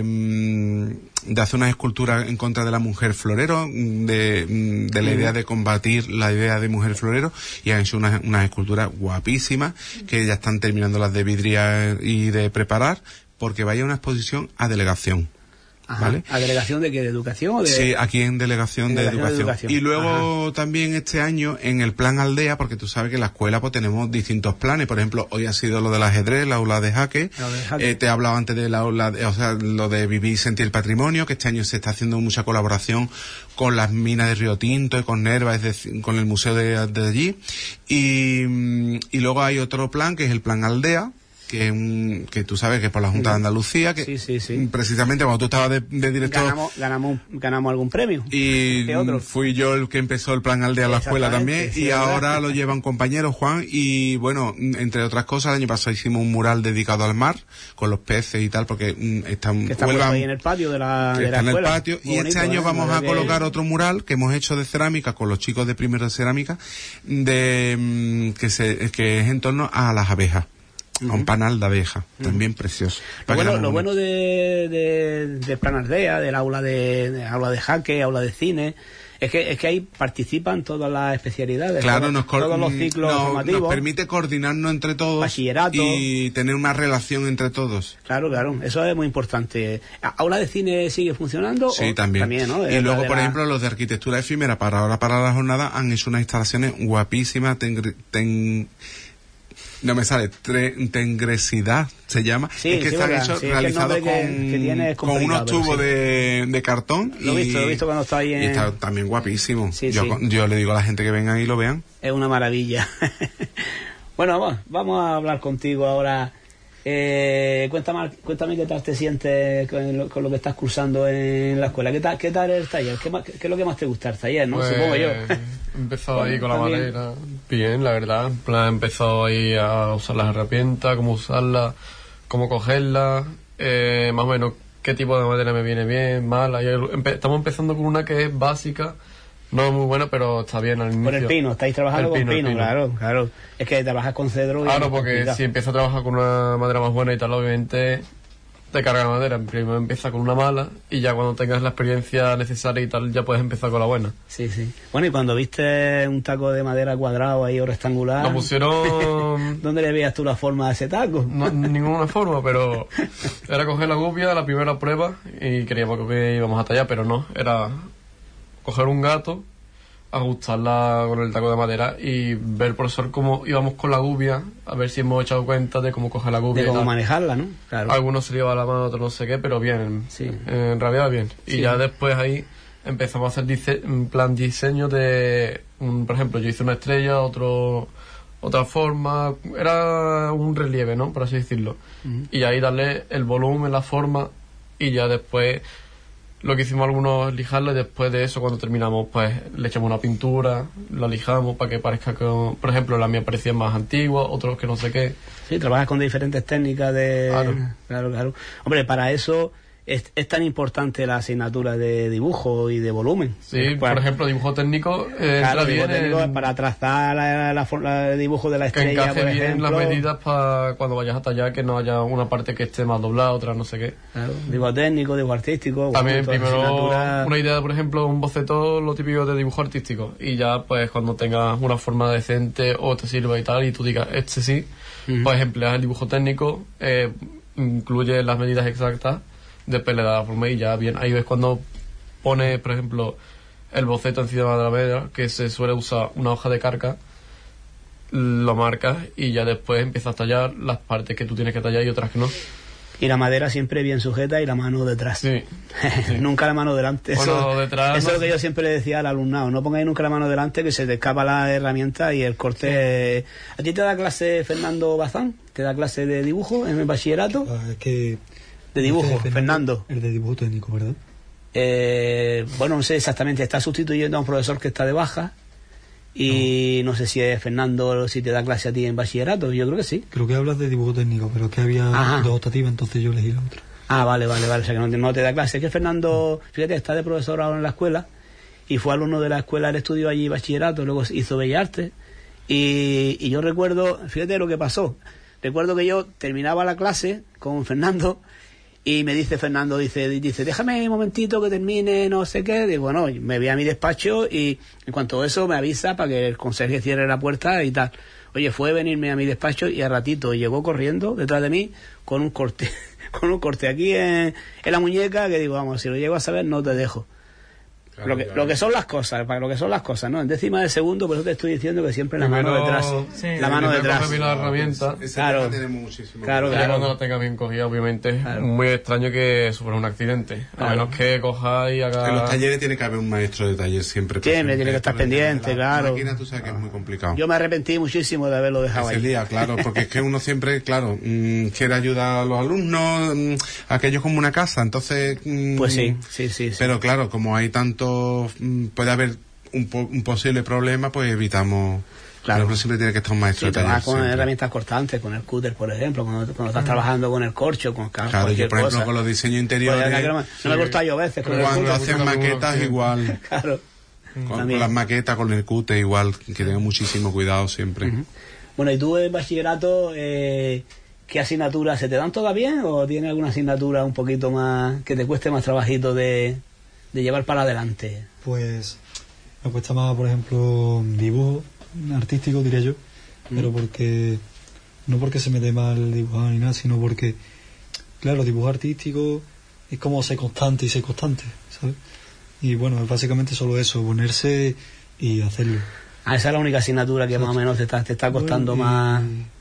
D: mm, de hacer unas esculturas en contra de la mujer florero, mm, de, mm, de la idea de combatir la idea de mujer florero, y han hecho unas, unas esculturas guapísimas que ya están terminando las de vidriar y de preparar, porque vaya una exposición a delegación.
B: Ajá.
D: ¿Vale?
B: ¿A delegación de qué? ¿De educación o de...?
D: Sí, aquí en Delegación, de,
B: Delegación de
D: educación.
B: Educación.
D: Y luego también este año en el plan Aldea, porque tú sabes que en la escuela pues tenemos distintos planes. Por ejemplo, hoy ha sido lo del ajedrez, la aula de jaque.
B: La aula de jaque.
D: Eh, te he hablado antes de la aula, de- o sea, lo de vivir y sentir el patrimonio, que este año se está haciendo mucha colaboración con las minas de Río Tinto y con Nerva, es decir, con el museo de, de allí. Y, mm, y luego hay otro plan que es el plan Aldea, que, es un- que tú sabes que es por la Junta de Andalucía, que
B: Sí, sí, sí.
D: precisamente cuando tú estabas de, de director
B: Ganamos, ganamos, un- ganamos algún premio.
D: y
B: ¿Qué otro?
D: fui yo el que empezó el plan Aldea en la escuela también,
B: Exactamente, sí,
D: y
B: ¿verdad?
D: ahora lo lleva un compañero, Juan, y bueno, entre otras cosas, el año pasado hicimos un mural dedicado al mar, con los peces y tal, porque mm, están,
B: Que está
D: Huelva-
B: puesto ahí en el patio de la,
D: que
B: de la
D: está en el
B: escuela.
D: patio,
B: Muy
D: y este
B: bonito,
D: año
B: ¿eh?
D: vamos
B: La
D: a
B: verdad que-
D: colocar otro mural que hemos hecho de cerámica con los chicos de primero de cerámica, de mm, que se que es en torno a las abejas. a un panal de abeja, uh-huh. también precioso.
B: Lo bueno, lo bueno de, de, de Planardea, del aula de, de aula de jaque, aula de cine, es que es que ahí participan todas las especialidades,
D: claro,
B: todos,
D: nos co-
B: todos los ciclos
D: no,
B: formativos.
D: Nos permite coordinarnos entre todos,
B: bachillerato,
D: y tener una relación entre todos.
B: Claro, claro, eso es muy importante. ¿Aula de cine sigue funcionando?
D: Sí, también.
B: también, ¿no?
D: Y luego, por
B: la...
D: ejemplo, los de arquitectura efímera, para ahora, para la jornada, han hecho unas instalaciones guapísimas, ten, ten, no me sale, tre, tengresidad se llama,
B: sí,
D: es que
B: sí,
D: están
B: verdad.
D: hechos
B: Sí,
D: realizados
B: es que
D: con,
B: que, que tiene es
D: con unos tubos sí. de, de cartón.
B: Lo he visto, lo he visto cuando está ahí en...
D: Y está también guapísimo.
B: Sí,
D: yo,
B: sí.
D: yo le digo a la gente que venga y lo vean.
B: Es una maravilla. Bueno, vamos, vamos a hablar contigo ahora. Eh, cuéntame, cuéntame qué tal te sientes con lo, con lo que estás cursando en la escuela. ¿Qué tal, qué tal el taller? ¿Qué, más, qué es lo que más te gusta el taller, no?
E: Pues,
B: Supongo yo.
E: He empezado ahí con la
B: También.
E: madera. Bien, la verdad. En plan, he empezado ahí a usar las herramientas, cómo usarlas, cómo cogerlas, eh, más o menos qué tipo de madera me viene bien, mal. Ahí empe- estamos empezando con una que es básica. No es muy buena, pero está bien al inicio.
B: Con el pino, estáis trabajando
E: El
B: con
E: pino, el
B: pino,
E: pino.
B: claro, claro. Es que trabajas con cedro y
E: Claro,
B: es
E: porque
B: complicado.
E: si empiezas a trabajar con una madera más buena y tal, obviamente te carga la madera. Primero empieza con una mala y ya cuando tengas la experiencia necesaria y tal, ya puedes empezar con la buena.
B: Sí, sí. Bueno, y cuando viste un taco de madera cuadrado ahí o rectangular...
E: Lo pusieron...
B: ¿Dónde le veías tú la forma de ese taco?
E: No, ninguna forma, pero era coger la gubia, la primera prueba, y creíamos que íbamos a tallar, pero no. Era coger un gato, ajustarla con el taco de madera y ver, profesor, cómo íbamos con la gubia, a ver si hemos echado cuenta de cómo coger la gubia.
B: De
E: y
B: cómo
E: tal.
B: manejarla, ¿no? Claro.
E: Algunos se le iba a la mano, otros no sé qué, pero bien,
B: Sí.
E: en realidad bien. Y
B: Sí.
E: ya después ahí empezamos a hacer dice- en plan diseño de, un, por ejemplo, yo hice una estrella, otro otra forma, era un relieve, ¿no? Por así decirlo.
B: Ujú.
E: Y ahí darle el volumen, la forma, y ya después lo que hicimos algunos es lijarlo, y después de eso, cuando terminamos, pues le echamos una pintura, la lijamos para que parezca que, por ejemplo, la mía parecía más antigua, otros que no sé qué.
B: Sí, trabajas con diferentes técnicas de...
E: Claro.
B: claro, claro. Hombre, para eso es, es tan importante la asignatura de dibujo y de volumen.
E: Sí,
B: Para-
E: por ejemplo, dibujo técnico eh,
B: claro,
E: entra
B: dibujo
E: bien
B: técnico
E: en-
B: para trazar la, la, for- la- el dibujo de la
E: que
B: estrella,
E: encaje
B: por
E: bien
B: ejemplo.
E: las medidas para cuando vayas a tallar, que no haya una parte que esté más doblada, otra no sé qué.
B: Claro, dibujo técnico, dibujo artístico.
E: También
B: bueno, todas
E: primero
B: asignaturas-
E: una idea, por ejemplo, un boceto, lo típico de dibujo artístico, y ya pues cuando tengas una forma decente o te sirva y tal, y tú digas, este sí,
B: Ujú.
E: pues empleas el dibujo técnico, eh, incluye las medidas exactas, después le das la forma y ya bien. Ahí ves cuando pones, por ejemplo, el boceto encima de la madera, que se suele usar una hoja de carca, lo marcas y ya después empiezas a tallar las partes que tú tienes que tallar y otras que no.
B: Y la madera siempre bien sujeta y la mano detrás.
E: Sí.
B: Nunca la mano delante.
E: Bueno,
B: Eso,
E: detrás
B: eso
E: no
B: es lo que
E: sé.
B: yo siempre le decía al alumnado. No pongáis nunca la mano delante, que se te escapa la herramienta y el corte... ¿A ti te da clase Fernando Bazán? ¿Te da clase de dibujo en el bachillerato?
C: Ah, es que...
B: De dibujo,
C: Este,
B: Fernando.
C: El de dibujo técnico, ¿verdad?
B: Eh, bueno, no sé exactamente. Está sustituyendo a un profesor que está de baja. Y no, sé si es Fernando, si te da clase a ti en bachillerato. Yo creo que sí.
C: Creo que hablas de dibujo técnico, pero es que había
B: Ajá.
C: dos optativas, entonces yo elegí la otra.
B: Ah, vale, vale, vale. O sea, que no te, no te da clase. Es que Fernando, fíjate, está de profesor ahora en la escuela y fue alumno de la escuela, él estudió allí bachillerato, luego hizo Bellas Artes. Y, y yo recuerdo, fíjate lo que pasó. Recuerdo que yo terminaba la clase con Fernando y me dice Fernando, dice, dice, déjame un momentito que termine, no sé qué. Digo, bueno, me voy a mi despacho y en cuanto a eso me avisa para que el conserje cierre la puerta y tal. Oye, fue venirme a mi despacho y al ratito llegó corriendo detrás de mí con un corte, con un corte aquí en, en la muñeca que digo, vamos, si lo llego a saber no te dejo.
D: Claro,
B: lo que,
D: claro.
B: lo que son las cosas, para lo que son las cosas, ¿no? En décima de segundo, por eso te estoy diciendo que siempre la mano
E: Primero-
B: detrás.
F: sí,
B: la mano
E: primero
B: detrás.
E: coge bien la herramienta.
D: Ese
B: Claro.
D: tema tenemos muchísimo.
B: Claro,
E: Y ya
B: claro.
E: cuando la tenga bien cogida, obviamente,
B: Claro.
E: es muy extraño que sufra un accidente.
B: Claro.
E: A menos que coja y haga...
D: En los talleres tiene que haber un maestro de taller siempre.
B: Siempre
D: presente.
B: tiene que estar
D: Por el tema de
B: pendiente,
D: la
B: claro.
D: máquina, tú sabes que es muy complicado.
B: Yo me arrepentí muchísimo de haberlo dejado
D: Ese
B: ahí.
D: día, claro, porque es que uno siempre, claro, mm, quiere ayudar a los alumnos, mm, aquellos como una casa, entonces... mm,
B: Pues sí, sí, sí. sí.
D: Pero claro, como hay tanto, mm, puede haber un, po- un posible problema, pues evitamos...
B: Claro.
D: Pero siempre tiene que estar un maestro
B: Sí,
D: de taller.
B: trabajar con
D: siempre.
B: herramientas cortantes, con el cúter, por ejemplo, cuando, cuando estás trabajando con el corcho, con ca-
D: Claro,
B: cualquier
D: yo por ejemplo
B: cosa.
D: con los diseños
B: Pues,
D: interiores,
B: ya que no me, no me gusta yo a veces con el
D: cuando
B: cúter,
D: hacen
E: porque-
D: maquetas
E: sí.
D: igual,
B: claro.
D: con, con
B: También.
D: las maquetas, con el cúter igual, que tengan muchísimo cuidado siempre.
B: Bueno, y tú en bachillerato, eh, ¿qué asignaturas se te dan todas bien o tienes alguna asignatura un poquito más que te cueste más trabajito de, de llevar para adelante?
C: Pues me cuesta más, por ejemplo, dibujo artístico, diría yo, mm. pero porque no porque se me dé mal dibujar ni nada, sino porque, claro, dibujo artístico es como ser constante y ser constante, ¿sabes? Y bueno, básicamente solo eso, ponerse y hacerlo.
B: Ah, esa es la única asignatura que más o menos te está, te está costando bueno, y... más.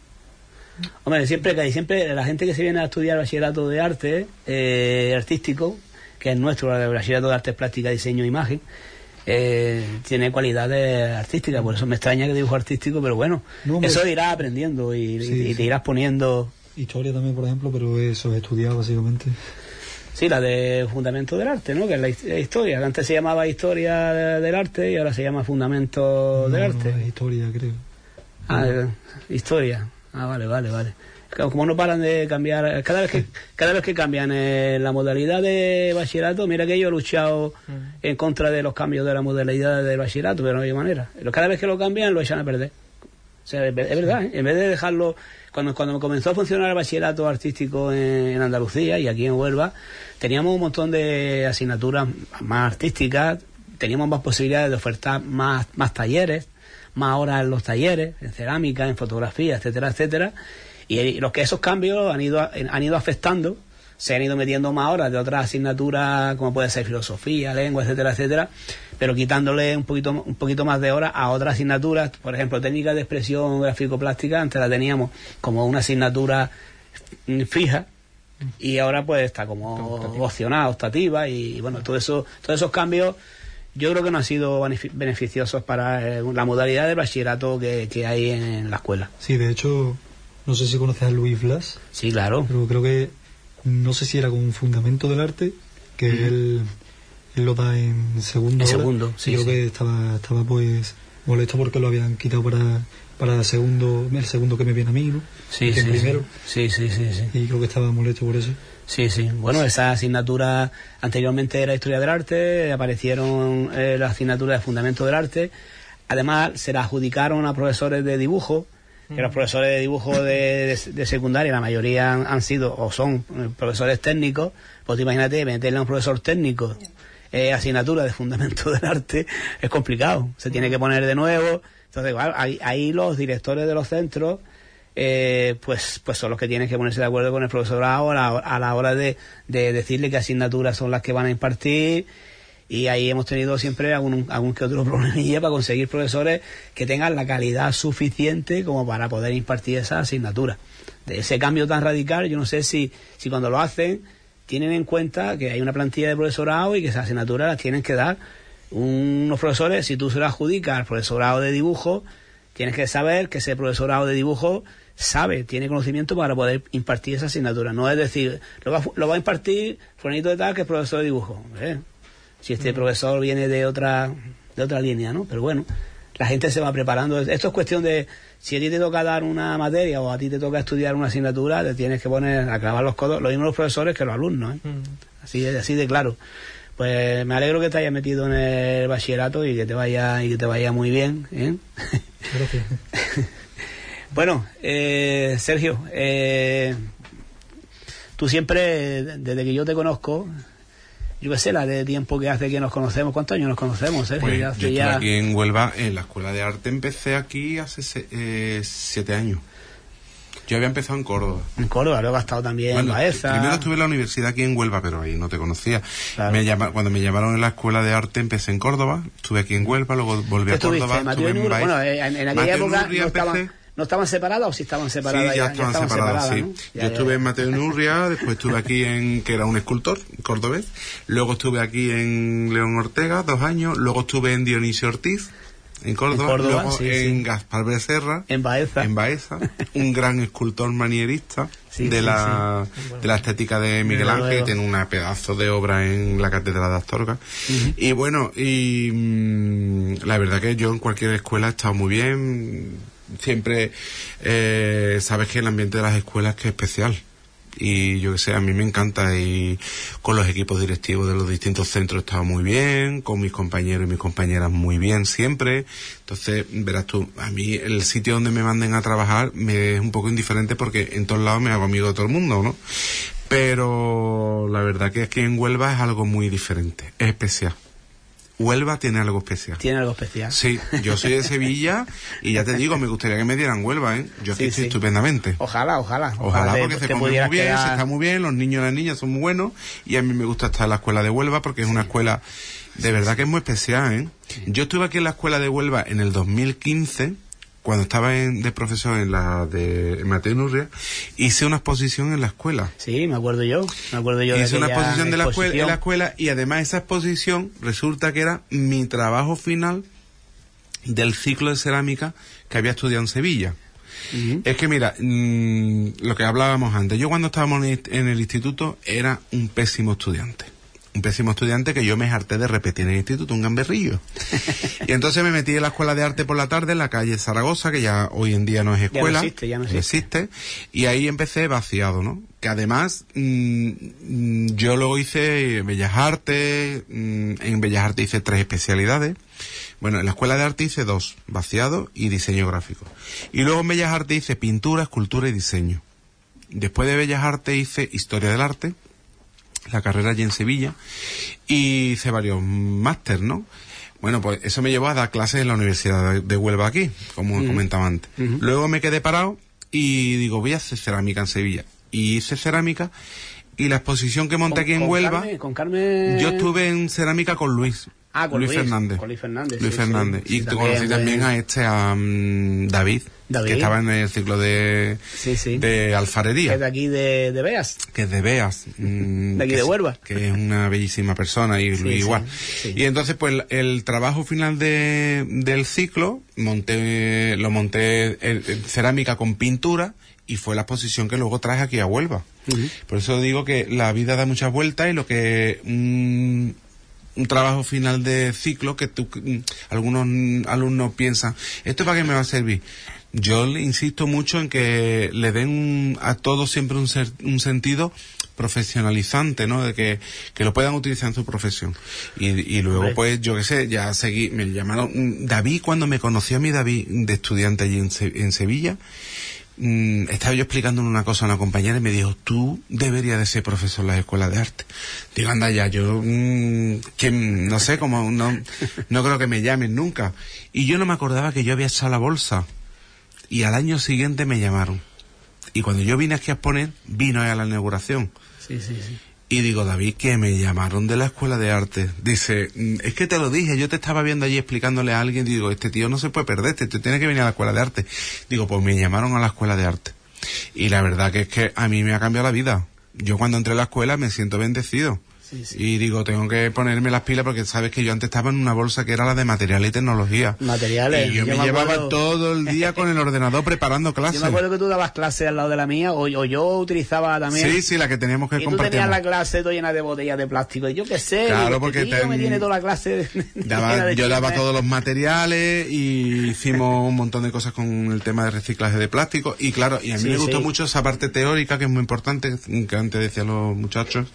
B: Hombre, siempre que hay, siempre la gente que se viene a estudiar bachillerato de arte eh, artístico, que es nuestro, el bachillerato de artes plásticas, diseño e imagen, eh, tiene cualidades artísticas, por eso me extraña que dibujo artístico, pero bueno, no, eso te irás aprendiendo y, sí, y, y te irás poniendo.
C: Historia también, por ejemplo, pero eso he estudiado básicamente.
B: Sí, la de Fundamento del Arte, ¿no? Que es la, la historia, que antes se llamaba Historia de, del Arte y ahora se llama Fundamento
C: no,
B: del Arte.
C: No, es Historia, creo.
B: Ah, no. Historia. Ah, vale, vale, vale. Como no paran de cambiar, cada vez que cada vez que cambian eh, la modalidad de bachillerato, mira que yo he luchado uh-huh. en contra de los cambios de la modalidad de bachillerato, pero no hay manera. Cada vez que lo cambian, lo echan a perder. O sea, es verdad, ¿eh? En vez de dejarlo, cuando cuando comenzó a funcionar el bachillerato artístico en, en Andalucía y aquí en Huelva, teníamos un montón de asignaturas más artísticas, teníamos más posibilidades de ofertar más, más talleres, más horas en los talleres, en cerámica, en fotografía, etcétera, etcétera, y, y los que esos cambios han ido han ido afectando, se han ido metiendo más horas de otras asignaturas como puede ser filosofía, lengua, etcétera, etcétera, pero quitándole un poquito un poquito más de horas a otras asignaturas. Por ejemplo, técnicas de expresión gráfico-plástica, antes la teníamos como una asignatura fija y ahora pues está como opcional, optativa, y bueno, todo eso, todos esos cambios yo creo que no han sido beneficiosos para eh, la modalidad de bachillerato que, que hay en la escuela.
C: Sí, de hecho, no sé si conoces a Luis Blas.
B: Sí, claro.
C: Pero creo que, no sé si era con un fundamento del arte, que uh-huh. él, él lo da en segundo.
B: En segundo, sí.
C: Y creo
B: sí.
C: que estaba, estaba pues molesto porque lo habían quitado para, para el segundo, el segundo que me viene a mí, ¿no?
B: Sí,
C: que
B: sí,
C: primero.
B: sí, sí, sí, sí.
C: Y creo que estaba molesto por eso.
B: Sí, sí. Bueno, esa asignatura anteriormente era Historia del Arte, aparecieron eh, las asignaturas de Fundamento del Arte. Además, se la adjudicaron a profesores de dibujo, que los profesores de dibujo de, de, de secundaria, la mayoría han, han sido o son eh, profesores técnicos. Pues imagínate, meterle a un profesor técnico eh, asignatura de Fundamento del Arte es complicado. Se tiene que poner de nuevo. Entonces, igual, ahí, ahí los directores de los centros Eh, pues pues son los que tienen que ponerse de acuerdo con el profesorado a la, a la hora de, de decirle qué asignaturas son las que van a impartir, y ahí hemos tenido siempre algún, algún que otro problemilla para conseguir profesores que tengan la calidad suficiente como para poder impartir esa asignatura. De ese cambio tan radical, yo no sé si, si cuando lo hacen tienen en cuenta que hay una plantilla de profesorado y que esas asignaturas las tienen que dar unos profesores. Si tú se las adjudicas al profesorado de dibujo, tienes que saber que ese profesorado de dibujo sabe, tiene conocimiento para poder impartir esa asignatura. No es decir, lo va, lo va a impartir fulanito de tal que es profesor de dibujo. ¿Eh? Si este mm. profesor viene de otra de otra línea, ¿no? Pero bueno, la gente se va preparando. Esto es cuestión de, si a ti te toca dar una materia o a ti te toca estudiar una asignatura, te tienes que poner a clavar los codos, lo mismo los profesores que los alumnos, ¿eh? Mm. Así de, así de claro. Pues me alegro que te hayas metido en el bachillerato y que te vaya y que te vaya muy bien, ¿eh?
C: Gracias.
B: Bueno, eh, Sergio, eh, tú siempre, desde que yo te conozco, yo qué sé, la de tiempo que hace que nos conocemos, ¿cuántos años nos conocemos, Sergio?
D: Pues
B: ya
D: yo estuve
B: ya...
D: aquí en Huelva, en la Escuela de Arte, empecé aquí hace se, eh, siete años. Yo había empezado en Córdoba.
B: En Córdoba, luego he estado también bueno, en Baeza.
D: Primero estuve en la universidad aquí en Huelva, pero ahí no te conocía.
B: Claro.
D: Me llama, cuando me llamaron en la Escuela de Arte, empecé en Córdoba, estuve aquí en Huelva, luego volví a Córdoba.
B: Mateo
D: estuve en
B: Nur, bueno, en, en aquella
D: Mateo
B: época
D: Nurria
B: no
D: empecé.
B: estaban, ¿no estaban separadas o si estaban separadas?
D: Sí, ya, ya estaban, estaban separadas,
B: separadas,
D: sí.
B: ¿no? Ya,
D: Yo
B: ya,
D: estuve
B: ya.
D: en Mateo Nurria, después estuve aquí en, que era un escultor cordobés, luego estuve aquí en León Ortega, dos años, luego estuve en Dionisio Ortiz, en Córdoba,
B: en Córdoba
D: luego
B: sí,
D: en
B: sí.
D: Gaspar Becerra,
B: en Baeza,
D: en Baeza, un gran escultor manierista
B: sí,
D: de
B: sí,
D: la
B: sí.
D: de la estética de Miguel Ángel, que tiene una pedazo de obra en la Catedral de Astorga. Uh-huh. Y bueno, y mmm, la verdad que yo en cualquier escuela he estado muy bien. Siempre eh, sabes que el ambiente de las escuelas es que es especial. y yo que sé, a mí me encanta, y con los equipos directivos de los distintos centros he estado muy bien, con mis compañeros y mis compañeras muy bien siempre. Entonces, verás tú, a mí el sitio donde me manden a trabajar me es un poco indiferente porque en todos lados me hago amigo de todo el mundo, ¿no? Pero la verdad que aquí en Huelva es algo muy diferente, es especial. Huelva tiene algo especial.
B: Tiene algo especial.
D: Sí, yo soy de Sevilla y ya te digo, me gustaría que me dieran Huelva, ¿eh? Yo aquí
B: Sí,
D: estoy
B: sí.
D: estupendamente.
B: Ojalá, ojalá.
D: Ojalá,
B: te-
D: porque
B: te
D: se come
B: pudieras
D: muy bien,
B: quedar-
D: se está muy bien, los niños y las niñas son muy buenos, y a mí me gusta estar en la escuela de Huelva porque es una escuela de verdad que es muy especial, ¿eh? Yo estuve aquí en la escuela de Huelva en el dos mil quince, cuando estaba en, de profesor en la de en Mateo Nurria, hice una exposición en la escuela.
B: Sí, me acuerdo yo. Me acuerdo yo de
D: Hice una
B: aquella
D: exposición de la escuela, en la
B: exposición.
D: escuela, y además esa exposición resulta que era mi trabajo final del ciclo de cerámica que había estudiado en Sevilla.
B: Ujú.
D: Es que mira, mmm, lo que hablábamos antes, yo cuando estábamos en el- en el instituto era un pésimo estudiante. Un pésimo estudiante que yo me harté de repetir en el instituto, un gamberrillo. Y entonces me metí en la escuela de arte por la tarde en la calle Zaragoza, que ya hoy en día no es
B: no
D: escuela.
B: existe, ya no
D: existe. Y ahí empecé vaciado, ¿no? Que además, mm, mm, yo luego hice Bellas Artes, mm, en Bellas Artes hice tres especialidades. Bueno, en la escuela de arte hice dos, vaciado y diseño gráfico. Y luego en Bellas Artes hice pintura, escultura y diseño. Después de Bellas Artes hice historia del arte, la carrera allí en Sevilla, y hice varios máster, ¿no? Bueno, pues eso me llevó a dar clases en la Universidad de, de Huelva aquí, como
B: Ujú.
D: comentaba antes.
B: Ujú.
D: Luego me quedé parado y digo, voy a hacer cerámica en Sevilla. Y hice cerámica, y la exposición que monté
B: Con-
D: aquí en
B: con
D: Huelva,
B: Carmen- con Carmen...
D: yo estuve en cerámica con Luis.
B: Ah, con
D: Luis,
B: Luis,
D: Fernández.
B: con Luis Fernández,
D: Luis
B: sí,
D: Fernández.
B: sí.
D: Y
B: Sí,
D: tú
B: también,
D: conocí también
B: bueno.
D: a este, a mm, David,
B: David.
D: que estaba en el ciclo de,
B: Sí, sí.
D: de alfarería.
B: Que es de aquí de, de Beas.
D: Que es de Beas. mm,
B: De aquí
D: que
B: de
D: es-
B: Huelva.
D: Que es una bellísima persona, y
B: Sí,
D: Luis
B: sí,
D: igual.
B: sí.
D: Y entonces, pues, el, el trabajo final de, del ciclo, monté, lo monté en, en cerámica con pintura, y fue la exposición que luego traje aquí a Huelva.
B: Ujú.
D: Por eso digo que la vida da muchas vueltas, y lo que mm, un trabajo final de ciclo que tú, mm, algunos mm, alumnos piensan, ¿esto para qué me va a servir? Yo le insisto mucho en que le den un- a todos siempre un, ser- un sentido profesionalizante, ¿no? De que, que lo puedan utilizar en su profesión. Y, y luego,
B: Hombre.
D: pues, yo qué sé, ya seguí, me llamaron, mm, David, cuando me conoció a mí, David, de estudiante allí en, Se- en Sevilla, Mm, estaba yo explicándole una cosa a una compañera y me dijo, tú deberías de ser profesor en las escuelas de arte. Digo, anda ya, yo mm, que mm, no sé, como no, no creo que me llamen nunca. Y yo no me acordaba que yo había echado la bolsa. Y al año siguiente me llamaron. Y cuando yo vine aquí a exponer, vino a la inauguración.
B: Sí, sí, sí.
D: Y digo, David, que me llamaron de la escuela de arte. Dice, "Mm, es que te lo dije, yo te estaba viendo allí explicándole a alguien, digo, este tío no se puede perder, este tío tiene que venir a la escuela de arte. Digo, pues me llamaron a la escuela de arte. Y la verdad que es que a mí me ha cambiado la vida. Yo cuando entré a la escuela me siento bendecido.
B: Sí, sí.
D: Y digo, tengo que ponerme las pilas porque sabes que yo antes estaba en una bolsa que era la de materiales y tecnología.
B: Materiales.
D: Y yo,
B: Yo
D: me,
B: me
D: llevaba
B: acuerdo-
D: todo el día con el ordenador preparando clases.
B: Yo me acuerdo que tú dabas clases al lado de la mía, o, o yo utilizaba también.
D: Sí, sí, la que teníamos que
B: Y tú
D: compartir.
B: tenías la clase toda llena de botellas de plástico. Y yo qué sé,
D: Claro,
B: digo,
D: porque
B: este tío
D: te-
B: me tiene toda la clase.
D: Daba-
B: llena de
D: yo daba
B: chismes.
D: todos los materiales y hicimos un montón de cosas con el tema de reciclaje de plástico, y claro, y a mí
B: Sí,
D: me gustó
B: sí.
D: mucho esa parte teórica que es muy importante, que antes decían los muchachos.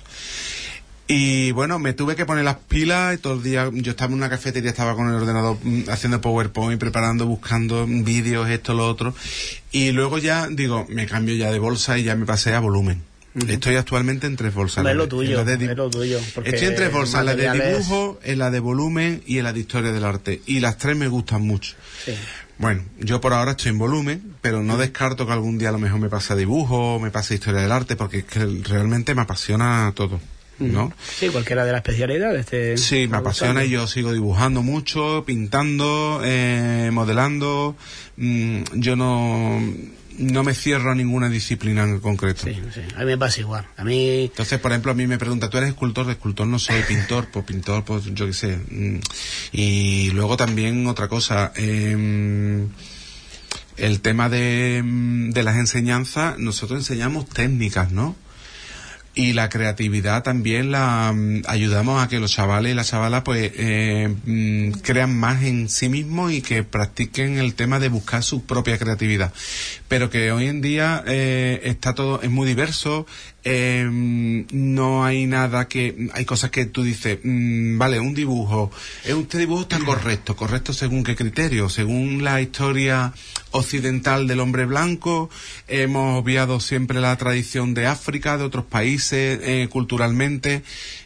D: Y bueno, me tuve que poner las pilas y todo el día, yo estaba en una cafetería, estaba con el ordenador mm, haciendo PowerPoint, preparando, buscando vídeos, esto, lo otro, y luego ya digo, me cambio ya de bolsa y ya me pasé a volumen. Estoy actualmente en tres bolsas.
B: Hombre, es
D: En
B: lo
D: la-
B: tuyo,
D: en la de di-
B: es lo tuyo, porque
D: Estoy en tres bolsas, en la de
B: materiales-
D: dibujo, en la de volumen y en la de historia del arte. Y las tres me gustan mucho.
B: Sí.
D: Bueno, yo por ahora estoy en volumen, pero no descarto que algún día a lo mejor me pase a dibujo, me pase a historia del arte, porque es que realmente me apasiona todo, ¿no?
B: Sí, cualquiera de las especialidades. Te,
D: Sí, me
B: va
D: apasiona
B: gustando.
D: y yo sigo dibujando mucho, pintando, eh, modelando. Mm, yo no, no me cierro a ninguna disciplina en concreto.
B: Sí, sí, a mí me pasa igual. A mí,
D: Entonces, por ejemplo, a mí me pregunta, ¿tú eres escultor? De escultor no soy, pintor, pues pintor, pues yo qué sé. Mm, Y luego también otra cosa, eh, el tema de, mm, de las enseñanzas, nosotros enseñamos técnicas, ¿no? Y la creatividad también la mm, ayudamos a que los chavales y las chavalas pues eh, mm, crean más en sí mismos y que practiquen el tema de buscar su propia creatividad. Pero que hoy en día eh, está todo, es muy diverso, Eh, no hay nada que... Hay cosas que tú dices, mmm, vale, un dibujo, este dibujo está correcto, correcto según qué criterio, según la historia occidental del hombre blanco, hemos obviado siempre la tradición de África, de otros países, eh, culturalmente,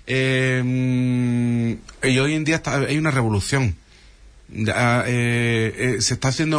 D: eh, y hoy en día está, hay una revolución. Ya, eh, eh, se está haciendo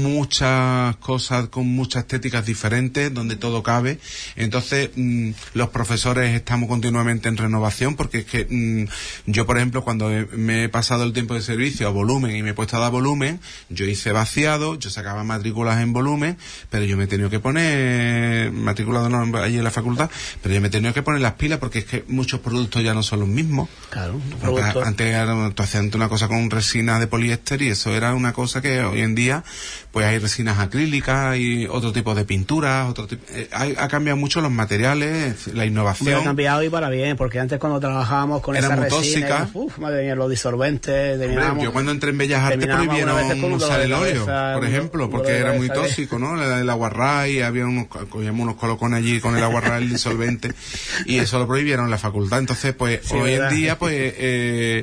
D: muchas cosas con muchas estéticas diferentes donde todo cabe, entonces mm, los profesores estamos continuamente en renovación, porque es que mm, yo por ejemplo cuando he, me he pasado el tiempo de servicio a volumen y me he puesto a dar volumen, yo hice vaciado, yo sacaba matrículas en volumen, pero yo me he tenido que poner matrículas no, allí en la facultad, pero yo me he tenido que poner las pilas, porque es que muchos productos ya no son los mismos.
B: Claro,
D: producto... antes tú hacías una cosa con resina de poliéster y eso era una cosa que hoy en día pues hay resinas acrílicas y otro tipo de pinturas, otro tipo, eh, ha, ha cambiado mucho los materiales, la innovación.
B: Ha cambiado y para bien, porque antes cuando trabajábamos con
D: era
B: esa
D: muy
B: resina,
D: tóxica.
B: Uf, madre mía, los disolventes.
D: Hombre, yo cuando entré en Bellas Artes prohibieron usar el óleo, por ejemplo, porque era muy tóxico, ¿no? El, el aguarrás, había unos, cogíamos unos colocones allí con el aguarrás, el disolvente, y eso lo prohibieron en la facultad. Entonces, pues
B: sí,
D: hoy
B: ¿verdad?
D: en día, pues eh,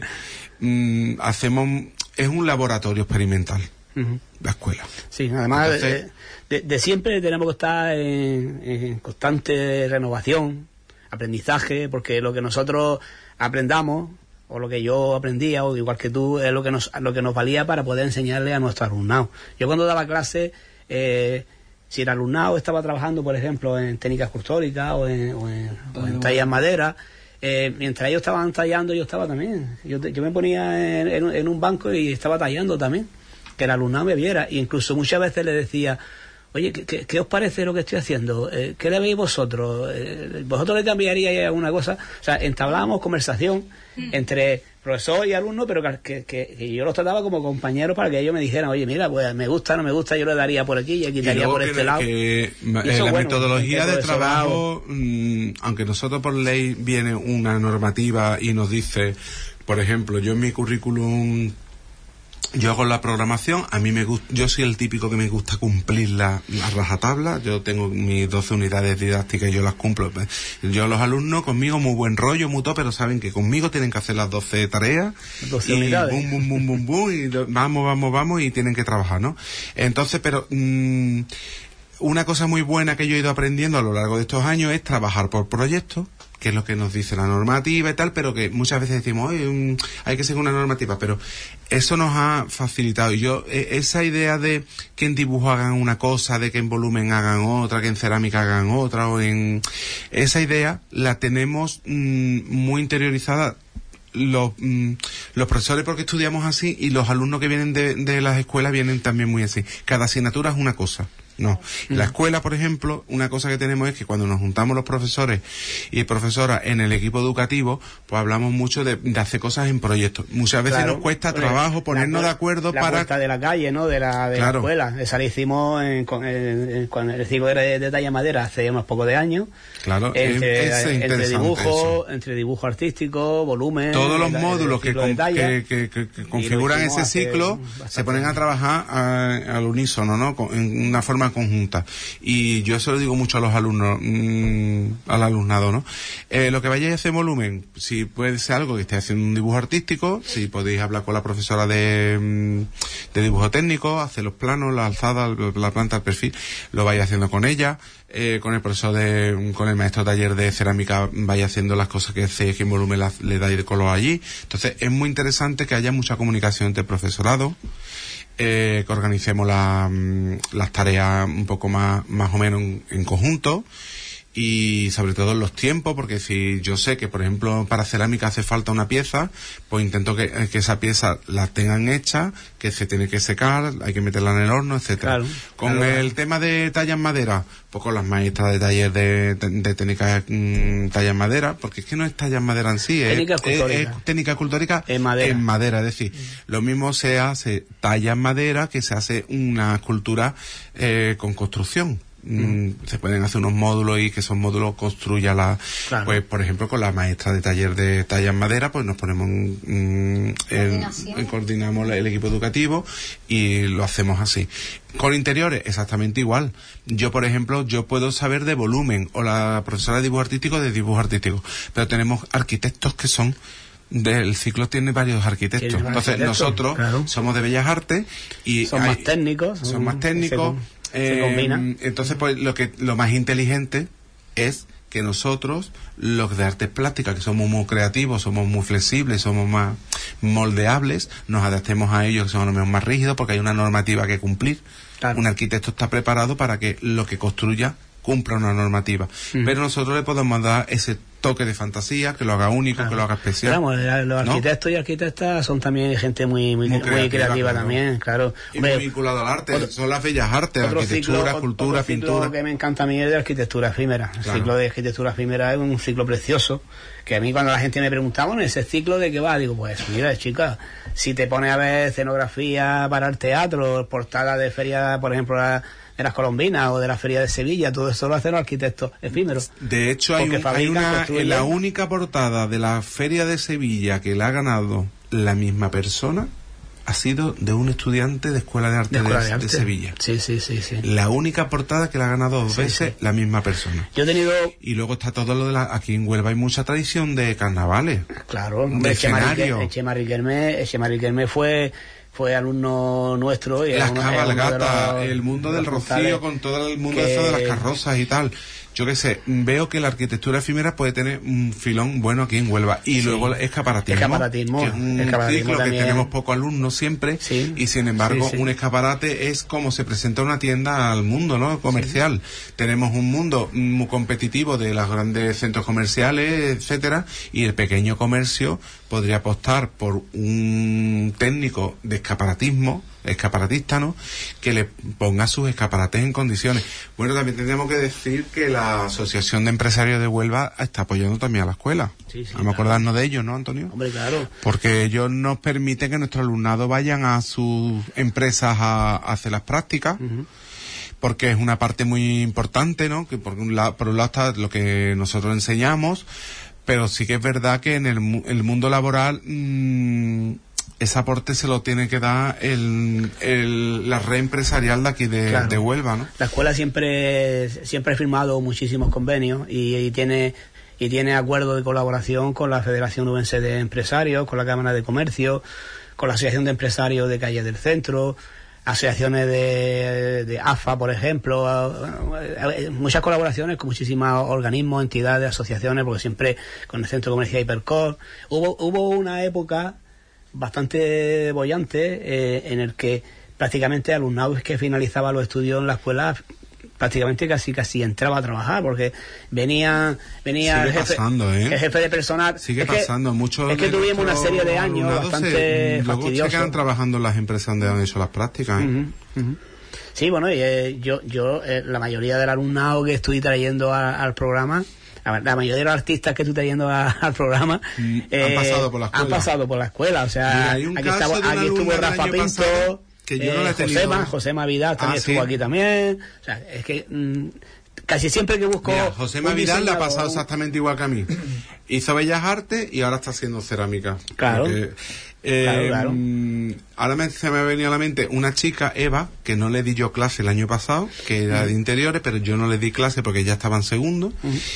D: mm, hacemos... Es un laboratorio experimental, uh-huh. la escuela.
B: Sí, además
D: Entonces,
B: de, de, de siempre tenemos que estar en, en constante renovación, aprendizaje, porque lo que nosotros aprendamos, o lo que yo aprendía, o igual que tú, es lo que nos, lo que nos valía para poder enseñarle a nuestro alumnado. Yo cuando daba clase, eh, si el alumnado estaba trabajando, por ejemplo, en técnicas escultóricas o en, o en, o en tallas madera, Eh, mientras ellos estaban tallando, yo estaba también. Yo, yo me ponía en, en, en un banco y estaba tallando también, que el alumnado me viera. E incluso muchas veces le decía, oye, ¿qué, qué, qué os parece lo que estoy haciendo? Eh, ¿Qué le veis vosotros? Eh, ¿Vosotros le cambiaríais alguna cosa? O sea, entablábamos conversación entre profesor y alumno, pero que, que, que yo los trataba como compañeros para que ellos me dijeran, oye, mira, pues me gusta, no me gusta, yo le daría por aquí y aquí daría por
D: que,
B: este lado.
D: Que, la bueno, metodología de trabajo, mmm, aunque nosotros por ley viene una normativa y nos dice, por ejemplo, yo en mi currículum, yo hago la programación, a mí me gusta, yo soy el típico que me gusta cumplir la, la rajatabla, yo tengo mis doce unidades didácticas y yo las cumplo. Yo los alumnos conmigo muy buen rollo, muy todo, pero saben que conmigo tienen que hacer las doce tareas,
B: doce
D: y
B: unidades.
D: bum, bum, bum, bum, bum, y vamos, vamos, vamos, y tienen que trabajar, ¿no? Entonces, pero... Mmm, una cosa muy buena que yo he ido aprendiendo a lo largo de estos años es trabajar por proyectos, que es lo que nos dice la normativa y tal, pero que muchas veces decimos, oye, um, hay que seguir una normativa, pero eso nos ha facilitado. Y yo, eh, esa idea de que en dibujo hagan una cosa, de que en volumen hagan otra, que en cerámica hagan otra, o en... Esa idea la tenemos mmm, muy interiorizada los, mm, los profesores porque estudiamos así, y los alumnos que vienen de, de las escuelas vienen también muy así. Cada asignatura es una cosa. No. En la escuela, por ejemplo, una cosa que tenemos es que cuando nos juntamos los profesores y profesoras en el equipo educativo, pues hablamos mucho de, de hacer cosas en proyectos. Muchas veces
B: claro,
D: nos cuesta
B: bueno,
D: trabajo ponernos
B: la,
D: de acuerdo
B: la
D: para...
B: La puerta de la calle, ¿no? De la, de
D: claro.
B: la escuela. Esa la hicimos en, con, en, en, con el ciclo de, de talla madera hace unos pocos de años.
D: Claro.
B: Entre,
D: es, es
B: entre dibujo,
D: eso.
B: entre dibujo artístico, volumen...
D: Todos los
B: el,
D: módulos
B: el
D: que, con,
B: talla,
D: que, que, que, que configuran ese ciclo se ponen a trabajar a, al unísono, ¿no? Con, en una forma conjunta. Y yo eso lo digo mucho a los alumnos, mmm, al alumnado, ¿no? Eh, lo que vayáis a hacer volumen, si puede ser algo que esté haciendo un dibujo artístico, si podéis hablar con la profesora de, de dibujo técnico, hacer los planos, la alzada, la planta, el perfil, lo vais haciendo con ella. Eh, con el profesor de, con el maestro taller de cerámica vaya haciendo las cosas que hacéis en volumen, la, le dais de color allí. Entonces es muy interesante que haya mucha comunicación entre profesorado, eh, que organicemos la, las tareas un poco más, más o menos en, en conjunto, y sobre todo en los tiempos, porque si yo sé que por ejemplo para cerámica hace falta una pieza, pues intento que, que esa pieza la tengan hecha, que se tiene que secar, hay que meterla en el horno, etcétera. Claro, con claro, el tema de tallas en madera, pues con las maestras de taller de, de, de técnica mmm, talla en madera, porque es que no es talla en madera en sí, es técnica escultórica, es, es técnica escultórica en madera. en madera, es decir, mm. lo mismo se hace talla en madera que se hace una escultura eh, con construcción. Mm, se pueden hacer unos módulos y que esos módulos construya la,
B: Claro.
D: pues por ejemplo con la maestra de taller de talla en madera, pues nos ponemos mm, en,
G: Coordinación.
D: en- coordinamos el equipo educativo y lo hacemos así. Con interiores exactamente igual. Yo por ejemplo yo puedo saber de volumen, o la profesora de dibujo artístico de dibujo artístico, pero tenemos arquitectos que son del ciclo, tiene varios arquitectos.
B: Tiene varios
D: Entonces
B: arquitectos,
D: nosotros
B: claro.
D: somos de Bellas Artes y
B: Son
D: hay-
B: más técnicos.
D: son más
B: se
D: técnicos.
B: com- Se,
D: eh,
B: combina.
D: Entonces, pues lo que lo más inteligente es que nosotros, los de artes plásticas, que somos muy creativos, somos muy flexibles, somos más moldeables, nos adaptemos a ellos, que son los más rígidos, porque hay una normativa que cumplir.
B: Claro.
D: Un arquitecto está preparado para que lo que construya cumpla una normativa.
B: Mm.
D: Pero nosotros le podemos dar ese toque de fantasía, que lo haga único,
B: Claro.
D: que lo haga especial.
B: Pero vamos, la- los
D: ¿no?
B: arquitectos y arquitectas son también gente muy muy,
D: Muy
B: muy creativa,
D: creativa, claro.
B: también, claro.
D: Y
B: Hombre,
D: muy vinculado al arte,
B: otro-
D: son las bellas artes,
B: otro
D: arquitectura,
B: ciclo-
D: cultura,
B: otro ciclo
D: pintura.
B: que me encanta a mí es de arquitectura efímera. El
D: Claro.
B: ciclo de arquitectura efímera es un ciclo precioso, que a mí cuando la gente me preguntaba, bueno, ¿ese ciclo de qué va? Digo, pues mira, chica, si te pones a ver escenografía para el teatro, portada de feria, por ejemplo, la- de las Colombinas o de la feria de Sevilla, todo eso lo hacen los arquitectos efímeros.
D: De hecho, hay,
B: Porque
D: un- hay
B: fabrican,
D: una,
B: construyen.
D: en la única portada de la Feria de Sevilla que la ha ganado la misma persona ha sido de un estudiante de Escuela de Arte
B: De
D: de,
B: escuela de
D: de
B: arte.
D: Sevilla.
B: Sí, sí, sí, sí.
D: La única portada que la ha ganado dos
B: Sí,
D: veces
B: sí.
D: la misma persona.
B: Yo he tenido,
D: Y luego está todo lo de la... Aquí en Huelva hay mucha tradición de carnavales.
B: claro,
D: de
B: hombre, Chema
D: escenario.
B: Riquelme, Chema Riquelme, Chema Riquelme fue fue alumno nuestro y
D: Las
B: era uno- era uno de
D: cabalgatas,
B: los-
D: el mundo
B: de
D: del
B: los
D: rocío
B: puntales
D: con todo el mundo
B: que-
D: eso de las carrozas y tal. Yo qué sé, veo que la arquitectura efímera puede tener un filón bueno aquí en Huelva. Y
B: Sí.
D: luego el escaparatismo,
B: Escaparatismo,
D: que es un
B: escaparatismo
D: ciclo
B: también.
D: que tenemos pocos alumnos siempre.
B: Sí.
D: Y sin embargo,
B: Sí, sí.
D: un escaparate es como se presenta una tienda al mundo, ¿no? Comercial. Tenemos un mundo muy competitivo de los grandes centros comerciales, etcétera, y el pequeño comercio podría apostar por un técnico de escaparatismo, escaparatista, ¿no?, que le ponga sus escaparates en condiciones. Bueno, también tendríamos que decir que la Asociación de Empresarios de Huelva está apoyando también a la escuela.
B: Sí, sí,
D: Vamos a
B: claro.
D: acordarnos de ellos, ¿no, Antonio?
B: Hombre, claro.
D: Porque ellos nos permiten que nuestros alumnados vayan a sus empresas a, a hacer las prácticas.
B: Ujú.
D: Porque es una parte muy importante, ¿no? Que por un lado, por un lado está lo que nosotros enseñamos, pero sí que es verdad que en el, mu- el mundo laboral mmm, ese aporte se lo tiene que dar el, el- la red empresarial de aquí de,
B: Claro.
D: de Huelva, ¿no?
B: La escuela siempre siempre ha firmado muchísimos convenios y, y tiene y tiene acuerdos de colaboración con la Federación Ubense de Empresarios, con la Cámara de Comercio, con la Asociación de Empresarios de Calle del Centro, asociaciones de, de A F A, por ejemplo, bueno, muchas colaboraciones con muchísimos organismos, entidades, asociaciones, porque siempre con el Centro Comercial Hipercor. Hubo, hubo una época bastante bollante eh, en el que prácticamente alumnado que finalizaba los estudios en la escuela prácticamente casi casi entraba a trabajar porque venía venía
D: Sigue
B: el jefe,
D: pasando, ¿eh?
B: el jefe de personal.
D: Sigue
B: Es que-
D: pasando mucho.
B: es que
D: de
B: tuvimos una
D: nuestro
B: serie de años
D: alumnado
B: bastante
D: se- luego se
B: fastidiosos.
D: quedan trabajando en las empresas donde han hecho las prácticas, ¿eh?
B: Ujú, ujú. Sí, bueno, y, eh, yo, yo eh, la mayoría del alumnado que estoy trayendo a- al programa, la, la mayoría de los artistas que estoy trayendo a- al programa,
D: Mm, han pasado por la escuela.
B: Han pasado por la escuela, o sea,
D: Mira, hay un
B: aquí,
D: caso
B: estaba-
D: de una
B: aquí estuvo
D: alumna del
B: Rafa
D: año
B: Pinto,
D: pasado que yo no la he tenido.
B: Josema, Josema Vidal también
D: Ah,
B: estuvo
D: sí.
B: aquí también, o sea, es que mm, casi siempre que busco...
D: Mira, José
B: un
D: Vidal le ha
B: diseñador,
D: pasado
B: un-
D: exactamente igual que a mí. Hizo Bellas Artes y ahora está haciendo cerámica.
B: Claro.
D: Porque, eh,
B: Claro, claro.
D: mm, ahora me, se me ha venido a la mente una chica, Eva, que no le di yo clase el año pasado, que era de interiores, pero yo no le di clase porque ya estaba en segundo.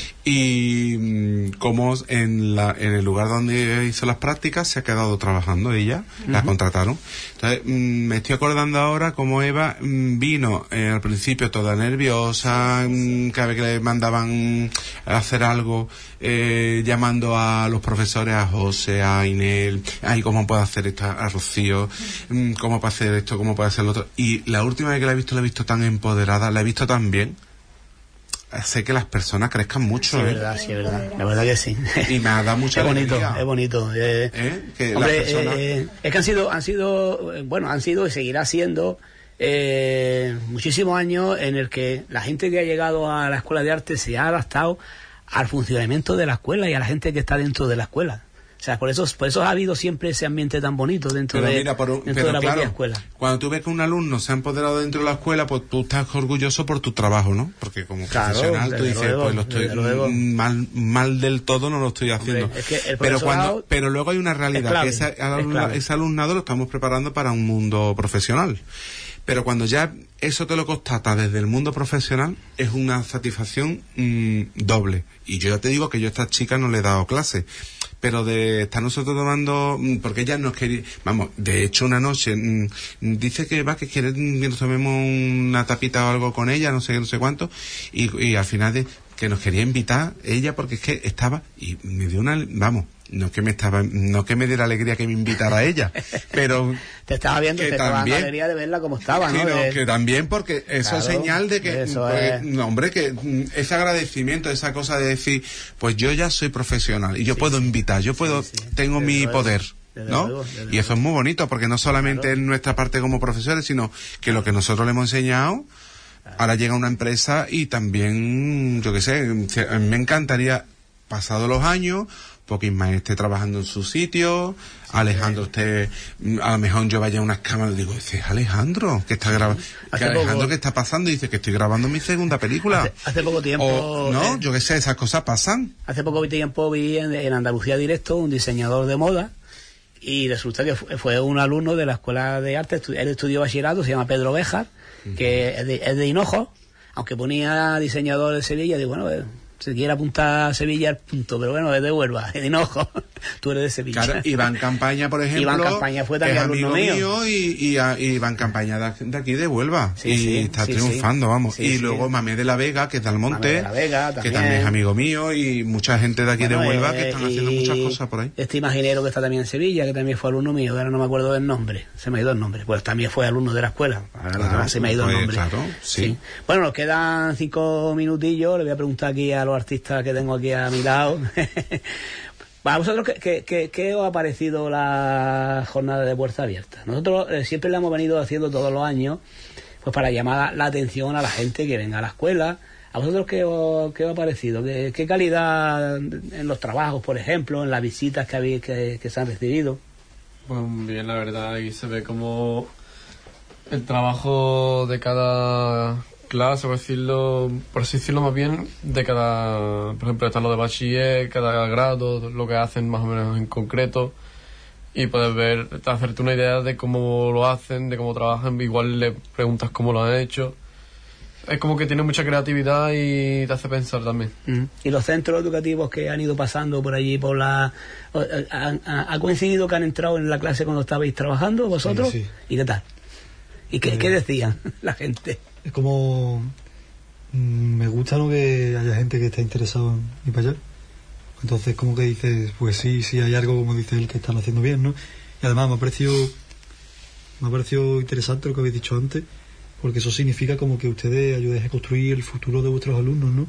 D: Y mm, como en, la, en el lugar donde hizo las prácticas se ha quedado trabajando ella, la contrataron. Entonces, mm, me estoy acordando ahora como Eva mm, vino eh, al principio toda nerviosa, mm, cada vez que le mandaban a hacer algo, eh, llamando a los profesores, a José, a Inel, ay, ¿cómo puedo hacer esto? A Rocío, mm, ¿cómo puedo hacer esto? ¿Cómo puedo hacer lo otro? Y la última vez que la he visto, la he visto tan empoderada, la he visto tan bien. Sé que las personas crezcan mucho,
B: Sí, es
D: ¿eh?
B: verdad, sí, es verdad, la verdad que sí.
D: Y me ha dado mucha
B: es bonito,
D: alegría.
B: es bonito. eh,
D: ¿Eh? Que las
B: Hombre,
D: personas...
B: eh, es que han sido, han sido, eh, bueno, han sido y seguirá siendo eh, muchísimos años en el que la gente que ha llegado a la escuela de arte se ha adaptado al funcionamiento de la escuela y a la gente que está dentro de la escuela. O sea, por eso, por eso ha habido siempre ese ambiente tan bonito dentro
D: pero
B: de,
D: mira, por un,
B: dentro
D: pero
B: de la
D: claro,
B: propia escuela.
D: Cuando tú ves que un alumno se ha empoderado dentro de la escuela, pues tú estás orgulloso por tu trabajo, ¿no? Porque como
B: Claro,
D: profesional tú
B: desde
D: dices,
B: luego,
D: pues lo estoy
B: desde luego.
D: mal, mal del todo no lo estoy haciendo.
B: Hombre, es que el
D: pero
B: profesorado
D: cuando, pero luego hay una realidad,
B: clave,
D: que ese,
B: es
D: alumna-
B: clave.
D: ese alumnado lo estamos preparando para un mundo profesional. Pero cuando ya eso te lo constata desde el mundo profesional, es una satisfacción mmm, doble. Y yo ya te digo que yo a estas chicas no le he dado clase. Pero de estar nosotros tomando, porque ella nos quería, vamos, de hecho una noche, mmm, dice que va, que quiere que nos tomemos una tapita o algo con ella, no sé qué, no sé cuánto, y, y al final de, que nos quería invitar ella porque es que estaba, y me dio una, vamos, no que me estaba, no que me diera alegría que me invitara a ella, pero
B: te estaba viendo,
D: que
B: te estaba dando
D: también-
B: alegría de verla como estaba, ¿no?
D: Sí, no,
B: De-
D: que también porque eso
B: Claro,
D: es señal de que,
B: eso
D: pues,
B: es.
D: no, hombre, que mm, ese agradecimiento, esa cosa de decir, pues yo ya soy profesional y yo
B: Sí,
D: puedo
B: sí.
D: invitar, yo puedo,
B: Sí, sí.
D: tengo
B: Desde
D: mi
B: luego,
D: poder,
B: desde
D: ¿no?
B: luego, desde
D: Y eso es muy bonito porque no solamente
B: Claro.
D: es nuestra parte como profesores, sino que lo que nosotros le hemos enseñado, ahora llega una empresa y también, yo qué sé, me encantaría, pasados los años, porque Ismael esté trabajando en su sitio, Alejandro esté, a lo mejor yo vaya a unas cámaras y digo, ese es Alejandro, que está grabando, que
B: Hace
D: Alejandro
B: poco-
D: que está pasando y dice que estoy grabando mi segunda película.
B: Hace, hace poco tiempo,
D: O, no,
B: eh,
D: yo qué sé, esas cosas pasan.
B: hace poco tiempo vi en, en Andalucía Directo un diseñador de moda y resulta que fue, fue un alumno de la Escuela de Arte, estu- él estudió bachillerato, se llama Pedro Béjar, que es de, es de Hinojo, aunque ponía diseñador de Sevilla, digo, bueno, eh, se quiere apuntar a Sevilla el punto, pero bueno, es de Huelva, es de Hinojo, tú eres de Sevilla.
D: Claro, Iván Campaña, por ejemplo,
B: Iván Campaña fue también
D: es
B: alumno
D: amigo
B: mío.
D: mío y, y, a- y Iván Campaña de, de aquí de Huelva
B: Sí,
D: y
B: sí,
D: está
B: sí,
D: triunfando,
B: sí.
D: vamos.
B: Sí,
D: y
B: sí.
D: luego Mamé de la Vega, que es de Almonte,
B: Mamé de la Vega,
D: que
B: también.
D: también es amigo mío y mucha gente de aquí
B: Bueno,
D: de Huelva
B: eh,
D: que están haciendo
B: y
D: muchas cosas por ahí.
B: Este imaginero que está también en Sevilla, que también fue alumno mío, ahora no me acuerdo del nombre, se me ha ido el nombre, pues también fue alumno de la escuela, ahora
D: Claro,
B: se me ha ido
D: pues,
B: el nombre.
D: claro, sí.
B: Bueno, nos quedan cinco minutillos, le voy a preguntar aquí a los artistas que tengo aquí a mi lado. ¿A vosotros qué, qué, qué, qué os ha parecido la jornada de puerta abierta? Nosotros eh, siempre la hemos venido haciendo todos los años, pues para llamar la atención a la gente que venga a la escuela. ¿A vosotros qué os, qué os ha parecido? ¿Qué, qué calidad en los trabajos, por ejemplo, en las visitas que, habéis, que, que se han recibido?
E: Pues bien, la verdad, ahí se ve como el trabajo de cada clase, por decirlo, por así decirlo más bien, de cada, por ejemplo, están los de bachiller, cada grado, lo que hacen más o menos en concreto, y puedes ver, hacerte una idea de cómo lo hacen, de cómo trabajan, igual le preguntas cómo lo han hecho. Es como que tiene mucha creatividad y te hace pensar también.
B: Mm. ¿Y los centros educativos que han ido pasando por allí, por la... ¿Ha, ha, ha coincidido que han entrado en la clase cuando estabais trabajando vosotros?
C: Sí, sí.
B: ¿Y qué tal? ¿Y qué,
C: Eh,
B: qué decían la gente?
C: Es como... mm, me gusta, ¿no?, que haya gente que esté interesado en ir para allá. Entonces como que dices, pues sí, sí hay algo, como dice él, que están haciendo bien, ¿no? Y además me ha parecido me ha parecido interesante lo que habéis dicho antes, porque eso significa como que ustedes ayuden a construir el futuro de vuestros alumnos, ¿no?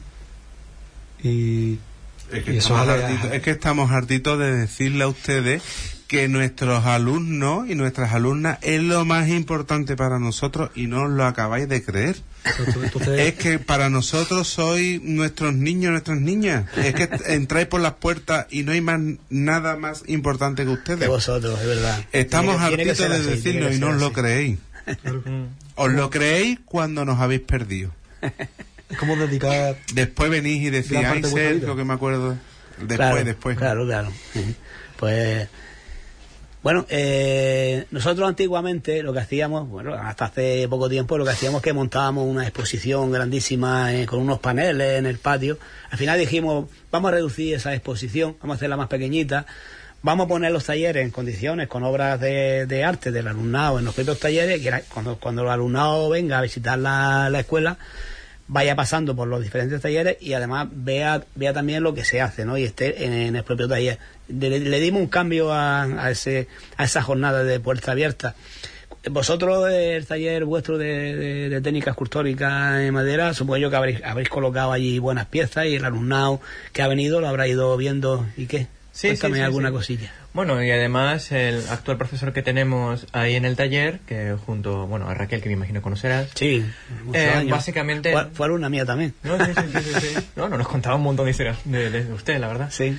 C: Y,
D: Es que,
C: y eso
D: estamos
C: es-
D: hartitos, es que estamos hartitos de decirle a ustedes que nuestros alumnos y nuestras alumnas es lo más importante para nosotros y no os lo acabáis de creer.
C: entonces,
D: Es que para nosotros sois nuestros niños, nuestras niñas. Es que entráis por las puertas y no hay más nada más importante que
B: De
D: ustedes.
B: vosotros, es verdad.
D: Estamos
B: Tiene que- tiene que
D: hartitos
B: ser
D: de
B: así, tiene
D: decirlo
B: que
D: y no
B: ser
D: os lo
B: así.
D: creéis. Os lo creéis cuando nos habéis perdido.
C: es como dedicar...
D: Después venís y decís,
C: Gran
D: ay,
C: parte de vuestra
D: Sergio,
C: vida.
D: que me acuerdo. Después,
B: claro,
D: después.
B: Claro, claro. Ujú. Pues... Bueno, eh, nosotros antiguamente lo que hacíamos, bueno, hasta hace poco tiempo, lo que hacíamos es que montábamos una exposición grandísima eh, con unos paneles en el patio. Al final dijimos, vamos a reducir esa exposición, vamos a hacerla más pequeñita, vamos a poner los talleres en condiciones con obras de, de arte del alumnado en los propios talleres, que era, cuando, cuando el alumnado venga a visitar la, la escuela, vaya pasando por los diferentes talleres y además vea vea también lo que se hace, ¿no? Y esté en, en el propio taller. Le, le dimos un cambio a, a ese a esa jornada de puerta abierta. Vosotros, el taller vuestro de, de, de técnica escultórica en madera, supongo yo que habréis, habréis colocado allí buenas piezas y el alumnado que ha venido lo habrá ido viendo. ¿Y qué?
F: Sí,
B: Cuéntame
F: sí, sí,
B: alguna
F: sí.
B: cosilla.
F: Bueno, y además el actual profesor que tenemos ahí en el taller, que junto, bueno, a Raquel, que me imagino conocerás.
B: Sí, muchos
F: Eh,
B: años.
F: básicamente-
B: Fue, fue alumna mía también.
F: No, sí, sí, sí, sí, sí. No, no, nos contaba un montón de historias de, de usted, la verdad.
B: Sí.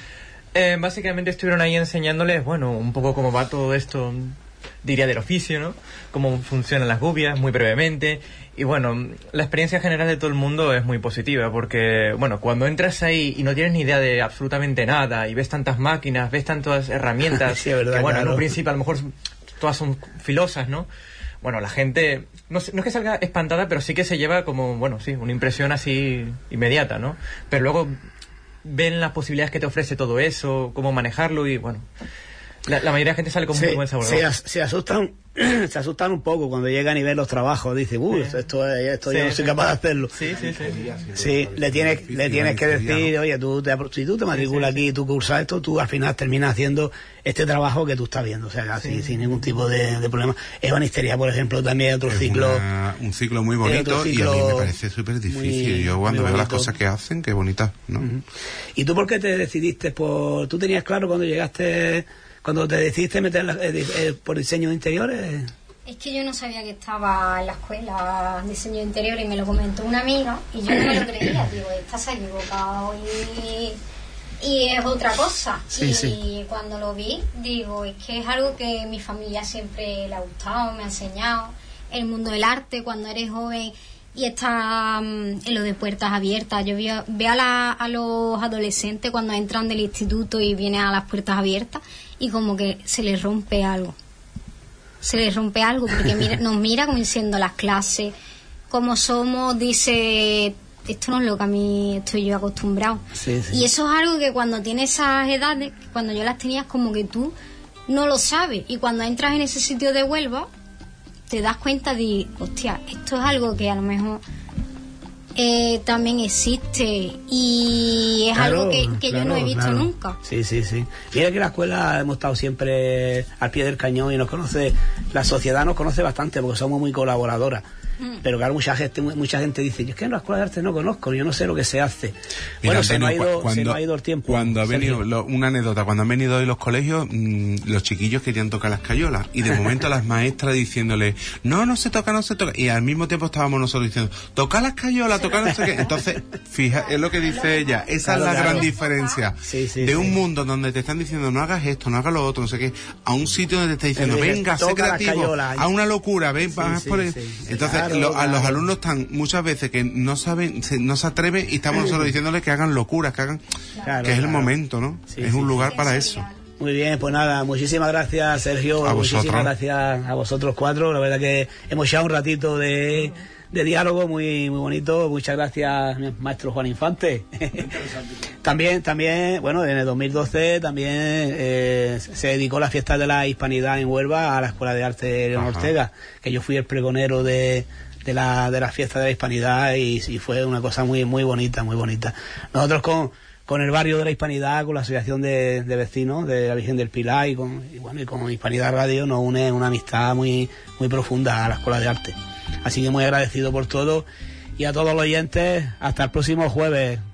F: Eh, básicamente estuvieron ahí enseñándoles, bueno, un poco cómo va todo esto, diría, del oficio, ¿no? Cómo funcionan las gubias, muy brevemente. Y bueno, la experiencia general de todo el mundo es muy positiva, porque, bueno, cuando entras ahí y no tienes ni idea de absolutamente nada, y ves tantas máquinas, ves tantas herramientas,
B: sí, es verdad,
F: que bueno,
B: claro.
F: en un principio a lo mejor todas son filosas, ¿no? Bueno, la gente, no, no es que salga espantada, pero sí que se lleva como, bueno, sí, una impresión así inmediata, ¿no? Pero luego ven las posibilidades que te ofrece todo eso, cómo manejarlo y, bueno, la, la mayoría de la gente sale con
B: se,
F: muy buen sabor.
B: se, as, se asustan se asustan un poco cuando llegan y ven los trabajos. Dicen, uy,
F: Sí.
B: esto, esto, esto
F: Sí,
B: yo no soy
F: sí.
B: capaz de hacerlo.
F: Sí, sí, sí.
B: Sí, le tienes, le tienes que decir, oye, tú te, si tú te matriculas aquí y tú cursas esto, tú al final terminas haciendo este trabajo que tú estás viendo, o sea, así,
F: Sí.
B: sin ningún tipo de, de problema. Ebanistería, por ejemplo, también otro
D: Es
B: ciclo.
D: una- un ciclo muy
B: es
D: bonito
B: otro
D: y a
B: ciclo
D: mí me parece súper difícil.
B: muy-
D: Yo cuando
B: muy
D: veo las
B: bonito.
D: cosas que hacen, qué bonitas, ¿no?
B: Ujú. ¿Y tú por qué te decidiste por... ¿Tú tenías claro cuando llegaste, cuando te decidiste meter la- eh, eh, por diseño de interiores?
G: Es que yo no sabía que estaba en la escuela diseño de interior y me lo comentó una amiga y yo no me lo creía. Digo, esta se ha equivocado y, y es otra cosa.
B: Sí,
G: y
B: sí.
G: cuando lo vi, digo, es que es algo que mi familia siempre le ha gustado, me ha enseñado. El mundo del arte, cuando eres joven y estás mm, en lo de puertas abiertas. Yo veo, veo a, la- a los adolescentes cuando entran del instituto y vienen a las puertas abiertas y como que se les rompe algo. Se les rompe algo porque mira, nos mira como diciendo las clases, como somos, dice, esto no es lo que a mí estoy yo acostumbrado.
B: Sí, sí.
G: Y eso es algo que cuando tienes esas edades, cuando yo las tenía, como que tú no lo sabes. Y cuando entras en ese sitio de Huelva, te das cuenta de, hostia, esto es algo que a lo mejor eh, también existe y es
B: Claro,
G: algo que, que yo no he
B: claro,
G: visto
B: claro.
G: nunca.
B: Sí, sí, sí. Mira que en la escuela hemos estado siempre al pie del cañón y nos conoce, la sociedad nos conoce bastante porque somos muy colaboradoras.
G: Mm.
B: Pero claro, mucha gente mucha gente dice, yo es que en la escuela de arte no conozco, yo no sé lo que se hace.
D: Mira,
B: bueno, se nos, ha
D: Antonio,
B: ido,
D: cu-
B: se nos ha ido el tiempo.
D: Cuando ha
B: Sergio.
D: venido, lo- una anécdota, cuando han venido hoy los colegios, mmm, los chiquillos querían tocar las cayolas y de momento las maestras diciéndole, no, no se toca, no se toca. Y al mismo tiempo estábamos nosotros diciendo, toca las cayolas, toca no sé qué. Entonces, fija, es lo que dice ella, esa
B: Claro,
D: es la
B: claro.
D: gran diferencia
B: Sí, sí,
D: de
B: sí.
D: un mundo donde te están diciendo, no hagas esto, no hagas lo otro, no sé qué, a un sitio donde te está diciendo,
B: Te dice,
D: venga, sé
B: toca las
D: creativo,
B: cayolas.
D: a una locura, ven,
B: Sí,
D: vas
B: sí,
D: por el...
B: sí.
D: Entonces,
B: Claro,
D: lo- a los
B: claro.
D: alumnos están muchas veces que no saben, se- no se atreven y estamos nosotros diciéndoles que hagan locuras, que hagan,
B: Claro,
D: que es el
B: claro.
D: momento, ¿no?
B: Sí,
D: es
B: sí,
D: un
B: sí.
D: lugar para eso.
B: Muy bien, pues nada, muchísimas gracias, Sergio.
D: A
B: muchísimas
D: vosotros.
B: gracias a vosotros cuatro. La verdad que hemos echado un ratito de, de diálogo muy muy bonito. Muchas gracias, maestro Juan Infante. también, también, bueno, en el dos mil doce también eh, se dedicó la fiesta de la Hispanidad en Huelva a la Escuela de Arte León
D: Ajá.
B: Ortega, que yo fui el pregonero de de la de la fiesta de la Hispanidad y, y fue una cosa muy muy bonita, muy bonita. Nosotros con con el barrio de la Hispanidad, con la asociación de, de vecinos de la Virgen del Pilar y con, y bueno, y con Hispanidad Radio nos une una amistad muy muy profunda a la Escuela de Arte. Así que muy agradecido por todo y a todos los oyentes, hasta el próximo jueves.